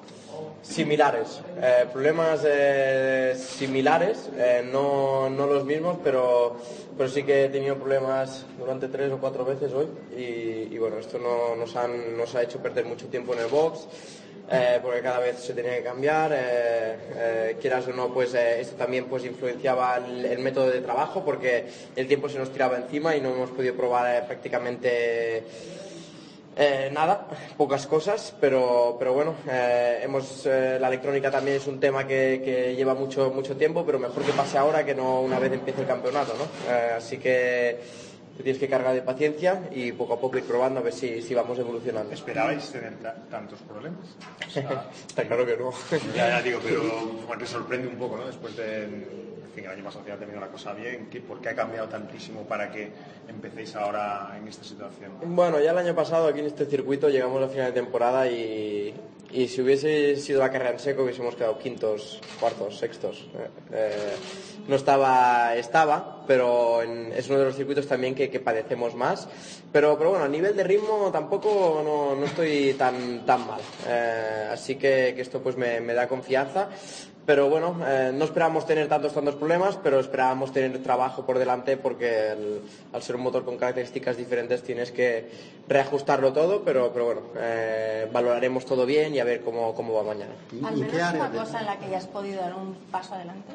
N: Similares, eh, problemas eh, similares, eh, no, no los mismos, pero, pero sí que he tenido problemas durante tres o cuatro veces hoy, y, y bueno, esto no, nos, han, nos ha hecho perder mucho tiempo en el box, eh, porque cada vez se tenía que cambiar, eh, eh, quieras o no, pues eh, esto también pues influenciaba el, el método de trabajo, porque el tiempo se nos tiraba encima y no hemos podido probar eh, prácticamente... Eh, nada, pocas cosas, pero, pero bueno, eh, hemos, eh, la electrónica también es un tema que, que lleva mucho, mucho tiempo, pero mejor que pase ahora que no una vez empiece el campeonato, ¿no? Eh, así que te tienes que cargar de paciencia y poco a poco ir probando a ver si, si vamos evolucionando.
M: ¿Esperabais tener tantos problemas? O sea,
N: está claro que no.
M: Ya, ya digo, pero bueno, te sorprende un poco, ¿no? Después de... En fin, el año pasado ya ha tenido la cosa bien. ¿Por qué ha cambiado tantísimo para que empecéis ahora en esta situación?
N: Bueno, ya el año pasado aquí en este circuito llegamos a final de temporada y, y si hubiese sido la carrera en seco hubiésemos quedado quintos, cuartos, sextos. Eh, eh, no estaba, estaba, pero en, es uno de los circuitos también que, que padecemos más. Pero, pero bueno, a nivel de ritmo tampoco no, no estoy tan, tan mal. Eh, así que, que esto pues me, me da confianza. pero bueno, eh, no esperábamos tener tantos tantos problemas, pero esperábamos tener trabajo por delante porque el, al ser un motor con características diferentes tienes que reajustarlo todo, pero, pero bueno, eh, valoraremos todo bien y a ver cómo, cómo va mañana.
O: Al menos una cosa en la que hayas podido dar un paso adelante.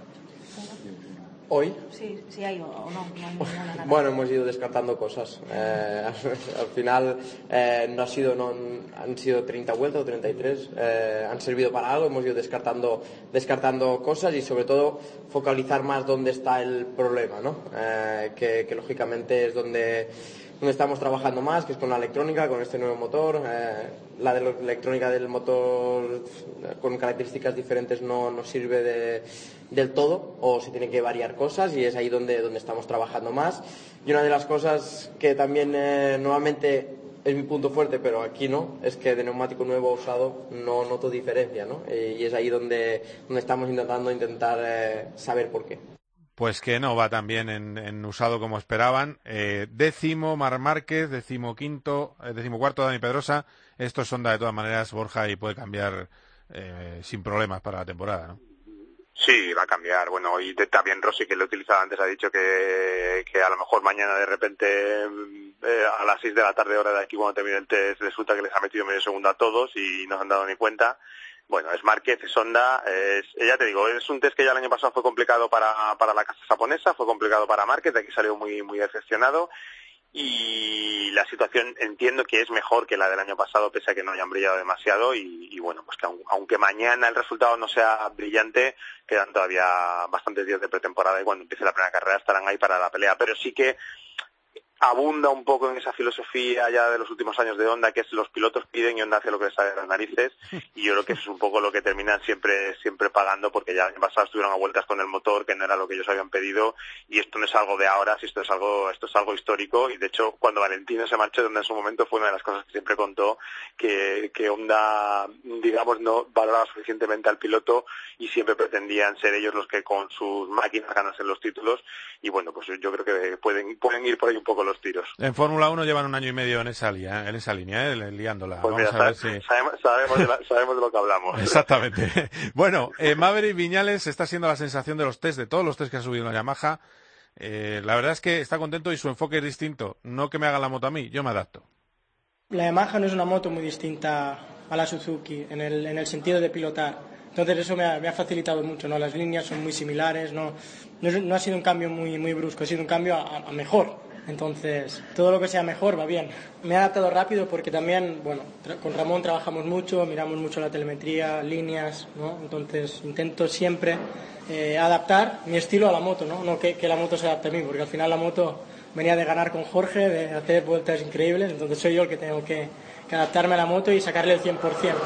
N: ¿Hoy?
O: Sí, sí hay o no. no, no, no, no
N: bueno, hemos ido descartando cosas. Eh, al final eh, no ha sido, no, han sido treinta vueltas o treinta y tres. Eh, han servido para algo, hemos ido descartando, descartando cosas y sobre todo focalizar más dónde está el problema, ¿no? Eh, que, que lógicamente es donde, donde estamos trabajando más, que es con la electrónica, con este nuevo motor. Eh, la de la electrónica del motor con características diferentes no, no sirve de, del todo, o se tiene que variar cosas, y es ahí donde, donde estamos trabajando más. Y una de las cosas que también eh, nuevamente es mi punto fuerte, pero aquí no, es que de neumático nuevo usado no noto diferencia, ¿no? Eh, y es ahí donde, donde estamos intentando intentar eh, saber por qué.
B: Pues que no va tan bien en, en usado como esperaban. Eh, décimo Marc Márquez, décimo quinto, eh, décimo cuarto Dani Pedrosa. Esto es Honda de todas maneras, Borja, y puede cambiar eh, sin problemas para la temporada, ¿no?
K: Sí, va a cambiar. Bueno, y también Rossi, que lo he utilizado antes, ha dicho que, que a lo mejor mañana de repente eh, a las seis de la tarde hora de aquí cuando termine el test resulta que les ha metido medio segundo a todos y no se han dado ni cuenta. Bueno, es Márquez, es Honda, es, ya te digo, es un test que ya el año pasado fue complicado para, para la casa japonesa, fue complicado para Márquez, de aquí salió muy, muy decepcionado. Y la situación entiendo que es mejor que la del año pasado, pese a que no hayan brillado demasiado, y, y bueno, pues que aun, aunque mañana el resultado no sea brillante, quedan todavía bastantes días de pretemporada y cuando empiece la primera carrera estarán ahí para la pelea, pero sí que abunda un poco en esa filosofía ya de los últimos años de Honda, que es los pilotos piden y Honda hace lo que les sale de las narices, y yo creo que eso es un poco lo que terminan siempre siempre pagando, porque ya el año pasado estuvieron a vueltas con el motor, que no era lo que ellos habían pedido, y esto no es algo de ahora, si esto es algo esto es algo histórico, y de hecho cuando Valentino se marchó de Honda en su momento fue una de las cosas que siempre contó, que, que Honda, digamos, no valoraba suficientemente al piloto y siempre pretendían ser ellos los que con sus máquinas ganasen los títulos, y bueno, pues yo creo que pueden pueden ir por ahí un poco los tiros.
B: En Fórmula uno llevan un año y medio en esa, lia, en esa línea, ¿eh? Liándola.
K: Pues
B: Vamos
K: mira,
B: a ver
K: sabe,
B: si...
K: sabemos, sabemos, de la, sabemos de lo que hablamos.
B: Exactamente. Bueno, eh, Maverick Viñales está siendo la sensación de los test, de todos los test que ha subido en la Yamaha. Eh, la verdad es que está contento y su enfoque es distinto. No que me hagan la moto a mí, yo me adapto.
P: La Yamaha no es una moto muy distinta a la Suzuki en el, en el sentido de pilotar. Entonces eso me ha, me ha facilitado mucho, ¿no? Las líneas son muy similares, no, no, es, no ha sido un cambio muy, muy brusco, ha sido un cambio a, a mejor. Entonces, todo lo que sea mejor va bien. Me he adaptado rápido porque también, bueno, con Ramón trabajamos mucho, miramos mucho la telemetría, líneas, ¿no? Entonces, intento siempre eh, adaptar mi estilo a la moto, ¿no? No que, que la moto se adapte a mí, porque al final la moto venía de ganar con Jorge, de hacer vueltas increíbles, entonces soy yo el que tengo que, que adaptarme a la moto y sacarle el cien por ciento.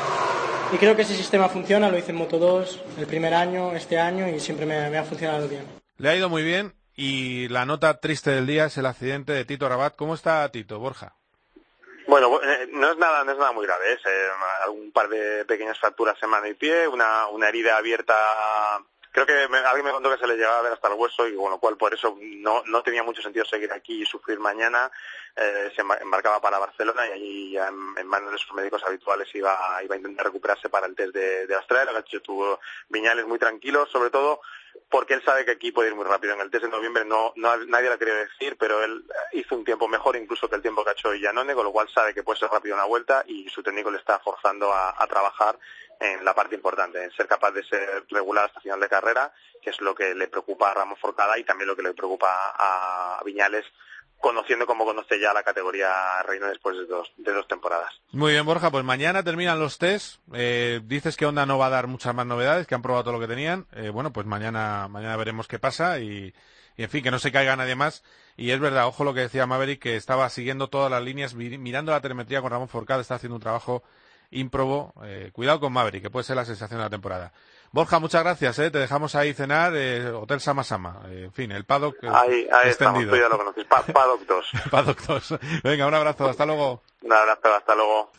P: Y creo que ese sistema funciona, lo hice en Moto dos el primer año, este año, y siempre me, me ha funcionado bien.
B: Le ha ido muy bien. Y la nota triste del día es el accidente de Tito Rabat. ¿Cómo está Tito, Borja?
K: Bueno, eh, no es nada, no es nada muy grave, es eh, algún par de pequeñas fracturas en mano y pie, una, una herida abierta. Creo que me, alguien me contó que se le llegaba a ver hasta el hueso y con lo cual por eso no, no tenía mucho sentido seguir aquí y sufrir mañana. Eh, se embarcaba para Barcelona y allí ya en, en manos de sus médicos habituales iba, iba a intentar recuperarse para el test de, de Australia. De hecho, tuvo Viñales muy tranquilo, sobre todo porque él sabe que aquí puede ir muy rápido. En el test de noviembre no, no nadie lo quería decir, pero él hizo un tiempo mejor incluso que el tiempo que ha hecho Iannone, con lo cual sabe que puede ser rápido una vuelta y su técnico le está forzando a, a trabajar en la parte importante, en ser capaz de ser regular hasta final de carrera, que es lo que le preocupa a Ramón Forcada y también lo que le preocupa a Viñales, conociendo como conoce ya la categoría reina después de dos, de dos temporadas.
B: Muy bien, Borja, pues mañana terminan los test. Eh, dices que Honda no va a dar muchas más novedades, que han probado todo lo que tenían. Eh, bueno, pues mañana mañana veremos qué pasa y, y, en fin, que no se caiga nadie más. Y es verdad, ojo lo que decía Maverick, que estaba siguiendo todas las líneas, mirando la telemetría con Ramón Forcada, está haciendo un trabajo ímprobo. Eh, cuidado con Maverick, que puede ser la sensación de la temporada. Borja, muchas gracias, ¿eh? Te dejamos ahí cenar, eh, Hotel Sama Sama, eh, en fin, el paddock eh,
K: ahí, ahí
B: extendido.
K: Estamos, tú ya lo conoces, pa paddock dos.
B: Paddock dos. Venga, un abrazo, hasta luego.
K: Un abrazo, hasta luego.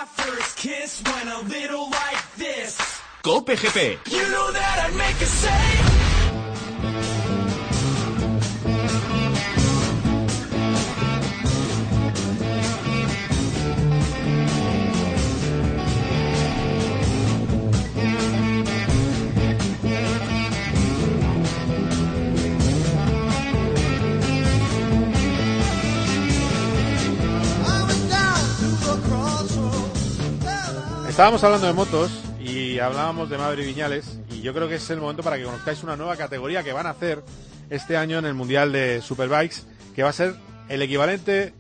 A: Cope G P.
B: Estábamos hablando de motos y hablábamos de Maverick Viñales, y yo creo que es el momento para que conozcáis una nueva categoría que van a hacer este año en el Mundial de Superbikes, que va a ser el equivalente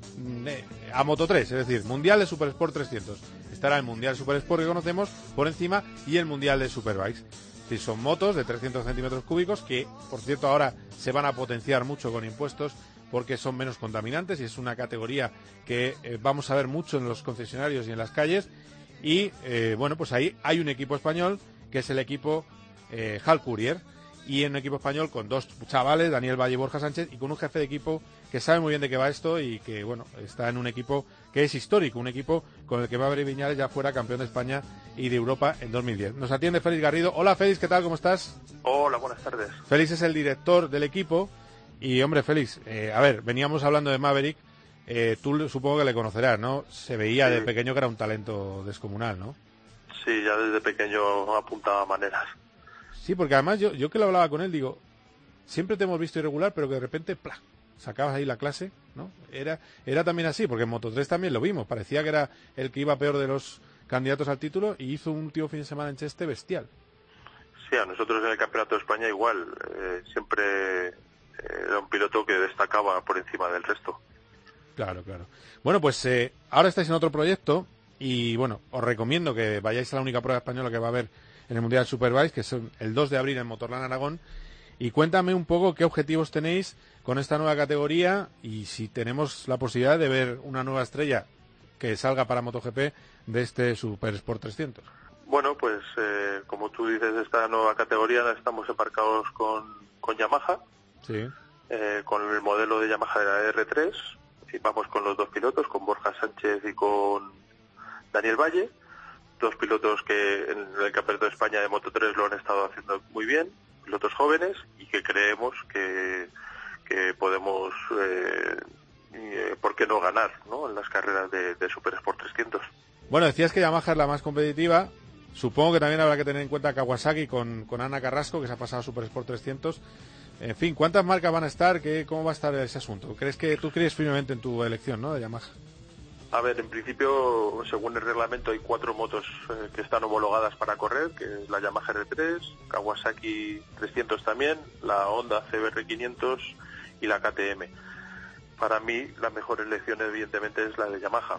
B: a Moto tres, es decir, Mundial de Super Sport trescientos. Estará el Mundial Super Sport que conocemos por encima y el Mundial de Superbikes. Es decir, son motos de trescientos centímetros cúbicos que, por cierto, ahora se van a potenciar mucho con impuestos porque son menos contaminantes y es una categoría que eh, vamos a ver mucho en los concesionarios y en las calles. Y, eh, bueno, pues ahí hay un equipo español, que es el equipo eh, Hal Courier, y en un equipo español con dos chavales, Daniel Valle y Borja Sánchez, y con un jefe de equipo que sabe muy bien de qué va esto y que, bueno, está en un equipo que es histórico, un equipo con el que Maverick Viñales ya fuera campeón de España y de Europa en dos mil diez. Nos atiende Félix Garrido. Hola, Félix, ¿qué tal? ¿Cómo estás?
Q: Hola, buenas tardes.
B: Félix es el director del equipo y, hombre, Félix, eh, a ver, veníamos hablando de Maverick. Eh, tú supongo que le conocerás, ¿no? Se veía sí. de pequeño que era un talento descomunal, ¿no?
Q: Sí, ya desde pequeño apuntaba maneras.
B: Sí, porque además yo, yo que lo hablaba con él, digo, siempre te hemos visto irregular, pero que de repente, ¡plá!, sacabas ahí la clase, ¿no? Era era también así, porque en Moto tres también lo vimos, parecía que era el que iba peor de los candidatos al título y hizo un último fin de semana en Cheste bestial.
Q: Sí, a nosotros en el Campeonato de España igual, eh, siempre eh, era un piloto que destacaba por encima del resto.
B: Claro, claro. Bueno, pues eh, ahora estáis en otro proyecto y, bueno, os recomiendo que vayáis a la única prueba española que va a haber en el Mundial Superbikes, que es el dos de abril en Motorland Aragón. Y cuéntame un poco qué objetivos tenéis con esta nueva categoría y si tenemos la posibilidad de ver una nueva estrella que salga para MotoGP de este Super Sport trescientos.
Q: Bueno, pues eh, como tú dices, esta nueva categoría estamos embarcados con, con Yamaha,
B: sí.
Q: eh, con el modelo de Yamaha de la R tres. Y vamos con los dos pilotos, con Borja Sánchez y con Daniel Valle, dos pilotos que en el Campeonato de España de Moto tres lo han estado haciendo muy bien, pilotos jóvenes, y que creemos que, que podemos, eh, eh, ¿por qué no ganar, ¿no?, en las carreras de, de Super Sport trescientos?
B: Bueno, decías que Yamaha es la más competitiva. Supongo que también habrá que tener en cuenta Kawasaki con, con Ana Carrasco, que se ha pasado a Super Sport trescientos. En fin, ¿cuántas marcas van a estar? ¿Qué, ¿Cómo va a estar ese asunto? ¿Crees que tú crees firmemente en tu elección, ¿no?, de Yamaha?
Q: A ver, en principio, según el reglamento, hay cuatro motos eh, que están homologadas para correr, que es la Yamaha R tres, Kawasaki trescientos también, la Honda C B R quinientos y la K T M. Para mí, la mejor elección, evidentemente, es la de Yamaha.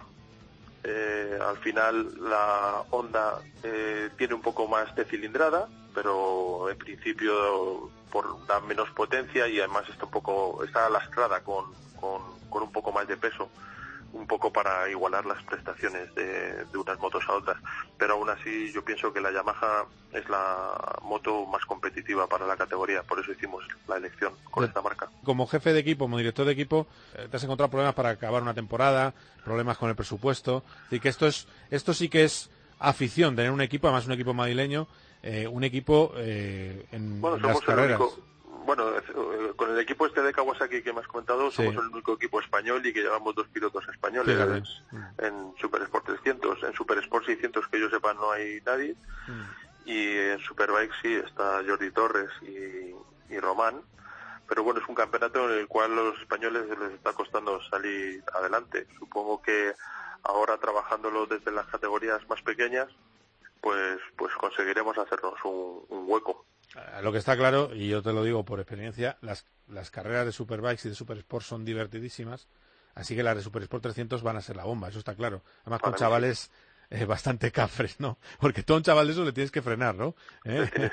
Q: Eh, al final, la Honda eh, tiene un poco más de cilindrada, pero en principio por da menos potencia y además está un poco está lastrada con, con, con un poco más de peso, un poco para igualar las prestaciones de, de unas motos a otras, pero aún así yo pienso que la Yamaha es la moto más competitiva para la categoría, por eso hicimos la elección con esta marca.
B: Como jefe de equipo, como director de equipo, te has encontrado problemas para acabar una temporada, problemas con el presupuesto, así que esto es esto sí que es afición, tener un equipo, además un equipo madrileño, eh, un equipo eh, en,
Q: bueno,
B: en las
Q: somos
B: carreras.
Q: El único, bueno, eh, con el equipo este de Kawasaki que me has comentado, somos sí. el único equipo español y que llevamos dos pilotos españoles sí, en Super Sport trescientos. En Super Sport seiscientos, que yo sepa, no hay nadie. Mm. Y en Superbike sí está Jordi Torres y, y Román. Pero bueno, es un campeonato en el cual a los españoles les está costando salir adelante. Supongo que ahora, trabajándolo desde las categorías más pequeñas, pues pues conseguiremos hacernos un, un hueco.
B: Lo que está claro, y yo te lo digo por experiencia, las, las carreras de Superbikes y de Super Sport son divertidísimas, así que las de Super Sport trescientos van a ser la bomba, eso está claro. Además con chavales eh, bastante cafres, ¿no? Porque todo un chaval de eso le tienes que frenar, ¿no? ¿Eh?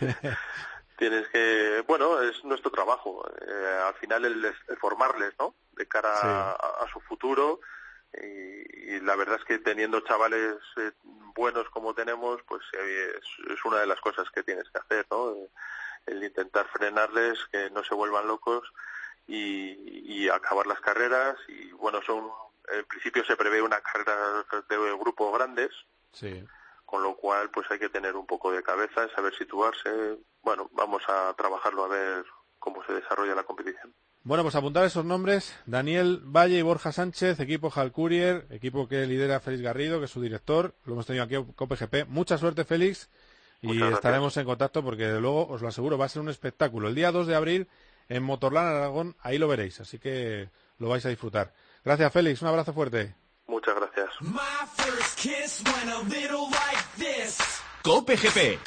Q: Tienes que, bueno, es nuestro trabajo, eh, al final el, el formarles, ¿no?, de cara sí. a, a su futuro. Y, y la verdad es que teniendo chavales eh, buenos como tenemos, pues eh, es, es una de las cosas que tienes que hacer, ¿no? El intentar frenarles, que no se vuelvan locos y, y acabar las carreras. Y bueno, son en principio se prevé una carrera de grupos grandes,
B: sí.
Q: con lo cual pues hay que tener un poco de cabeza, saber situarse. Bueno, vamos a trabajarlo a ver cómo se desarrolla la competición.
B: Bueno, pues apuntar esos nombres: Daniel Valle y Borja Sánchez, equipo Hal Courier, equipo que lidera Félix Garrido, que es su director. Lo hemos tenido aquí en Cope G P. Mucha suerte, Félix, y estaremos en contacto porque, de luego, os lo aseguro, va a ser un espectáculo. El día dos de abril en Motorland Aragón, ahí lo veréis, así que lo vais a disfrutar. Gracias, Félix, un abrazo fuerte.
Q: Muchas gracias. días.
A: Cope G P.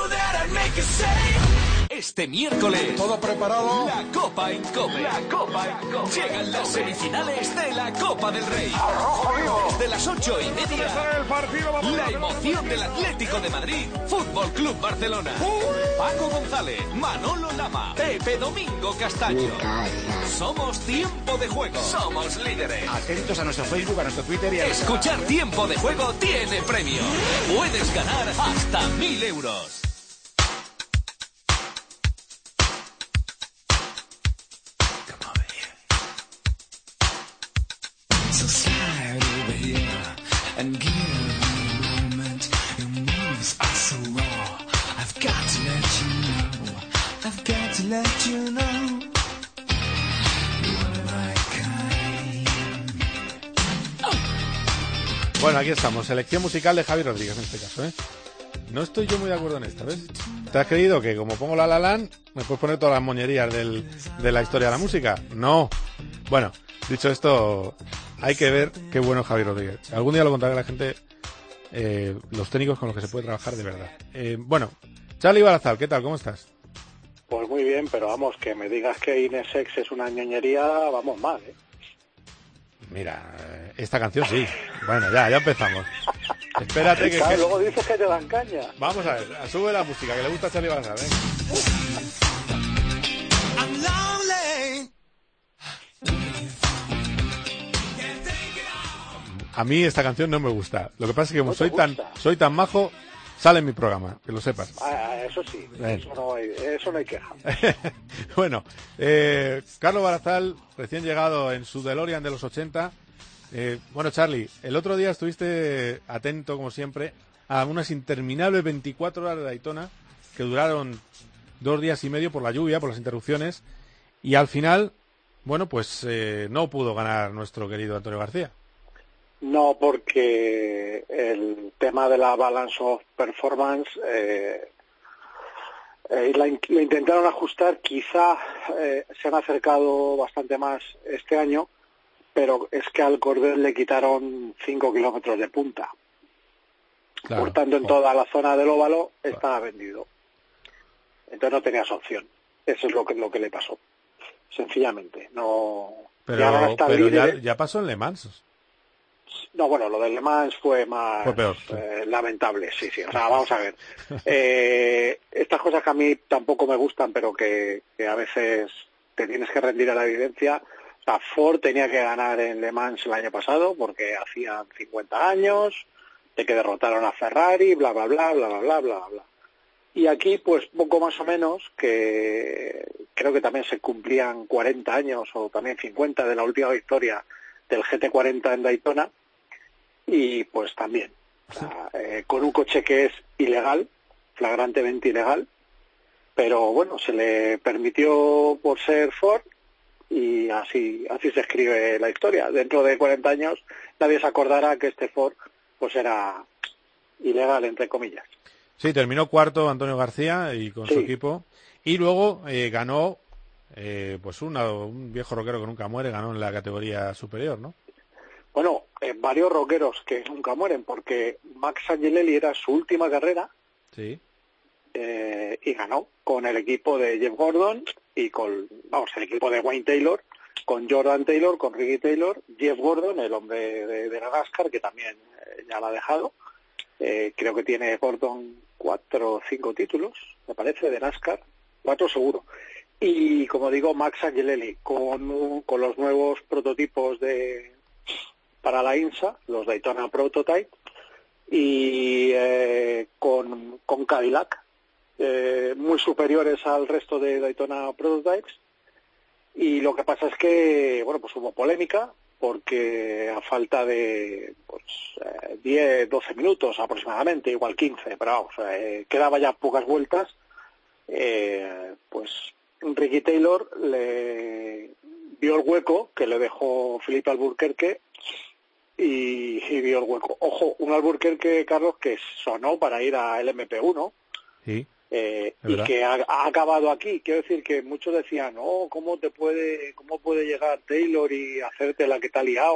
A: Este miércoles.
G: ¿Todo preparado?
A: La Copa en Cope. La Copa en Cope. Llegan las semifinales de la Copa del Rey. Desde las ocho y media. La emoción del Atlético de Madrid. Fútbol Club Barcelona. Paco González. Manolo Lama. Pepe Domingo Castaño. Somos Tiempo de Juego. Somos líderes.
H: Atentos a nuestro Facebook, a nuestro Twitter y a...
A: Escuchar Tiempo de Juego tiene premio. Puedes ganar hasta mil euros.
R: So slide over here and give me a moment. Your moves are so raw. I've got to let you know. I've got to let you know. You're my kind.
B: Oh. Bueno, aquí estamos. Selección musical de Javi Rodríguez en este caso, ¿eh? No estoy yo muy de acuerdo en esta, ¿ves? ¿Te has creído que como pongo la La Land me puedes poner todas las moñerías del, de la historia de la música? No. Bueno, dicho esto, hay que ver qué bueno es Javi Rodríguez. Algún día lo contaré a la gente, eh, los técnicos con los que se puede trabajar de verdad. Eh, bueno, Charlie Barazal, ¿qué tal? ¿Cómo estás?
S: Pues muy bien, pero vamos, que me digas que Inesex es una ñoñería, vamos mal, ¿eh?
B: Mira, esta canción sí. Bueno, ya, ya empezamos. Espérate que...
S: Claro,
B: que...
S: luego dices que te dan caña.
B: Vamos a ver, sube la música, que le gusta a Charlie Barazal, ¿eh? A mí esta canción no me gusta. Lo que pasa es que como
S: ¿No
B: soy tan soy tan majo, sale en mi programa, que lo sepas.
S: Ah, eso sí, eso no hay, eso no hay queja.
B: Bueno, eh, Carlos Barazal, recién llegado en su DeLorean de los ochenta. Eh, bueno, Charlie, el otro día estuviste atento, como siempre, a unas interminables veinticuatro horas de Daytona que duraron dos días y medio por la lluvia, por las interrupciones, y al final, bueno, pues eh, no pudo ganar nuestro querido Antonio García.
S: No, porque el tema de la balance of performance eh, eh, la, la intentaron ajustar, quizá eh, se han acercado bastante más este año, pero es que al cordel le quitaron cinco kilómetros de punta. Claro, por tanto, en oh. toda la zona del óvalo estaba claro. vendido. Entonces no tenías opción. Eso es lo que lo que le pasó. Sencillamente. No.
B: Pero ya, pero ya, ya pasó en Le Mans.
S: No, bueno, lo del Le Mans fue más
B: fue peor, sí.
S: eh, lamentable, sí, sí. O sea, vamos a ver. Eh, estas cosas que a mí tampoco me gustan, pero que, que a veces te tienes que rendir a la evidencia. O sea, Ford tenía que ganar en Le Mans el año pasado porque hacían cincuenta años, de que derrotaron a Ferrari, bla, bla, bla, bla, bla, bla, bla, bla. Y aquí, pues, poco más o menos, que creo que también se cumplían cuarenta años o también cincuenta de la última victoria del G T cuarenta en Daytona, y pues también, o sea, eh, con un coche que es ilegal, flagrantemente ilegal, pero bueno, se le permitió por ser Ford, y así así se escribe la historia. Dentro de cuarenta años nadie se acordará que este Ford pues era ilegal, entre comillas.
B: Sí, terminó cuarto Antonio García y con sí. su equipo, y luego eh, ganó eh, pues una, un viejo rockero que nunca muere, ganó en la categoría superior, ¿no?
S: Bueno, eh, varios rockeros que nunca mueren, porque Max Angelelli era su última carrera,
B: sí,
S: eh, y ganó con el equipo de Jeff Gordon y con, vamos, el equipo de Wayne Taylor, con Jordan Taylor, con Ricky Taylor, Jeff Gordon, el hombre de, de la NASCAR, que también eh, ya lo ha dejado. Eh, creo que tiene Gordon cuatro o cinco títulos, me parece, de NASCAR, cuatro seguro. Y, como digo, Max Angelelli, con, con los nuevos prototipos de para la INSA, los Daytona Prototype, y eh, con, con Cadillac, eh, muy superiores al resto de Daytona Prototypes. Y lo que pasa es que, bueno, pues hubo polémica, porque a falta de pues eh, diez, doce minutos aproximadamente, igual quince, pero vamos, eh, quedaba ya pocas vueltas, eh, pues Ricky Taylor le vio el hueco que le dejó Felipe Albuquerque y, y vio el hueco. Ojo, un Albuquerque, Carlos, que sonó para ir al M P uno.
B: Sí.
S: Eh, y que ha, ha acabado aquí. Quiero decir que muchos decían, no, ¿cómo te puede, cómo puede llegar Taylor y hacerte la que te ha liado?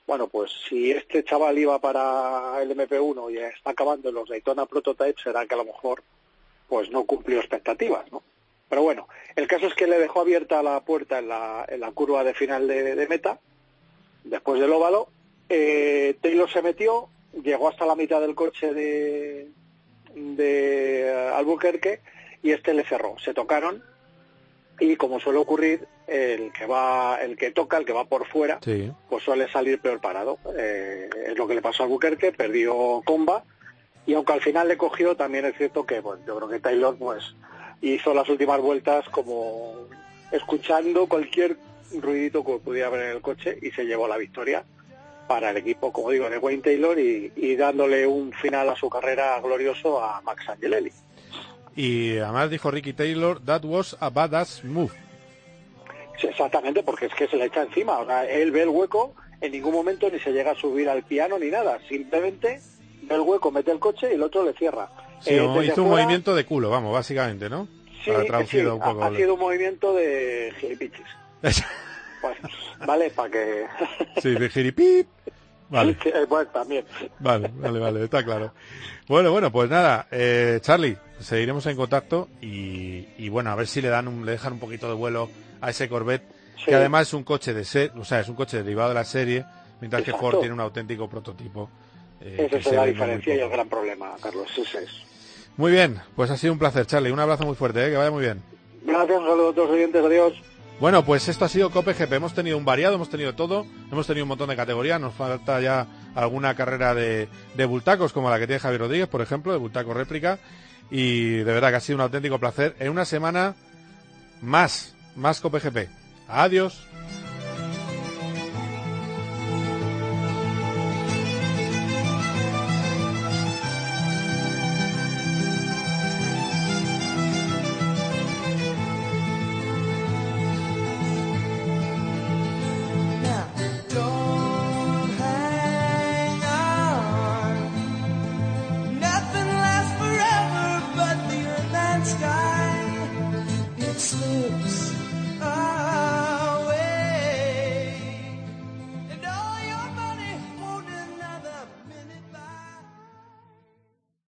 S: Bueno, pues si este chaval iba para el eme pe uno y está acabando en los Daytona Prototype, será que a lo mejor pues no cumplió expectativas, ¿no? Pero bueno, el caso es que le dejó abierta la puerta en la, en la curva de final de, de meta, después del óvalo. Eh, Taylor se metió, llegó hasta la mitad del coche de, de Albuquerque y este le cerró. Se tocaron y, como suele ocurrir, el que va, el que toca, el que va por fuera,
B: sí,
S: pues suele salir peor parado. Eh, es lo que le pasó a Albuquerque, perdió comba y aunque al final le cogió, también es cierto que, bueno, yo creo que Taylor pues hizo las últimas vueltas como escuchando cualquier ruidito que pudiera haber en el coche y se llevó la victoria para el equipo, como digo, de Wayne Taylor y, y dándole un final a su carrera glorioso a Max Angelelli.
B: Y además dijo Ricky Taylor, that was a badass move.
S: Sí, exactamente, porque es que se le echa encima. O sea, él ve el hueco, en ningún momento ni se llega a subir al piano ni nada, simplemente ve el hueco, mete el coche y el otro le cierra.
B: Sí,
S: eh,
B: hizo
S: fuera,
B: un movimiento de culo, vamos, básicamente, ¿no?
S: Sí,
B: para traducirlo
S: sí,
B: un poco.
S: Ha, ha sido un movimiento de gilipichis. Bueno, vale, para que...
B: Sí, de giripip. Vale.
S: Sí, eh, bueno, también.
B: Vale, vale, vale, está claro. Bueno, bueno, pues nada, eh, Charlie, seguiremos en contacto y, y bueno, a ver si le dan un, le dejan un poquito de vuelo a ese Corvette, sí, que además es un coche de ser, o sea, es un coche derivado de la serie, mientras Exacto. que Ford tiene un auténtico prototipo.
S: Eh, Esa es la diferencia y el gran problema, Carlos. Ese es.
B: Muy bien, pues ha sido un placer, Charlie. Un abrazo muy fuerte, ¿eh? Que vaya muy bien.
S: Gracias, un saludo a todos los oyentes, adiós.
B: Bueno, pues esto ha sido Cope G P. Hemos tenido un variado, hemos tenido todo, hemos tenido un montón de categorías. Nos falta ya alguna carrera de, de bultacos, como la que tiene Javier Rodríguez, por ejemplo, de bultaco réplica. Y de verdad que ha sido un auténtico placer. En una semana más, más Cope G P. Adiós.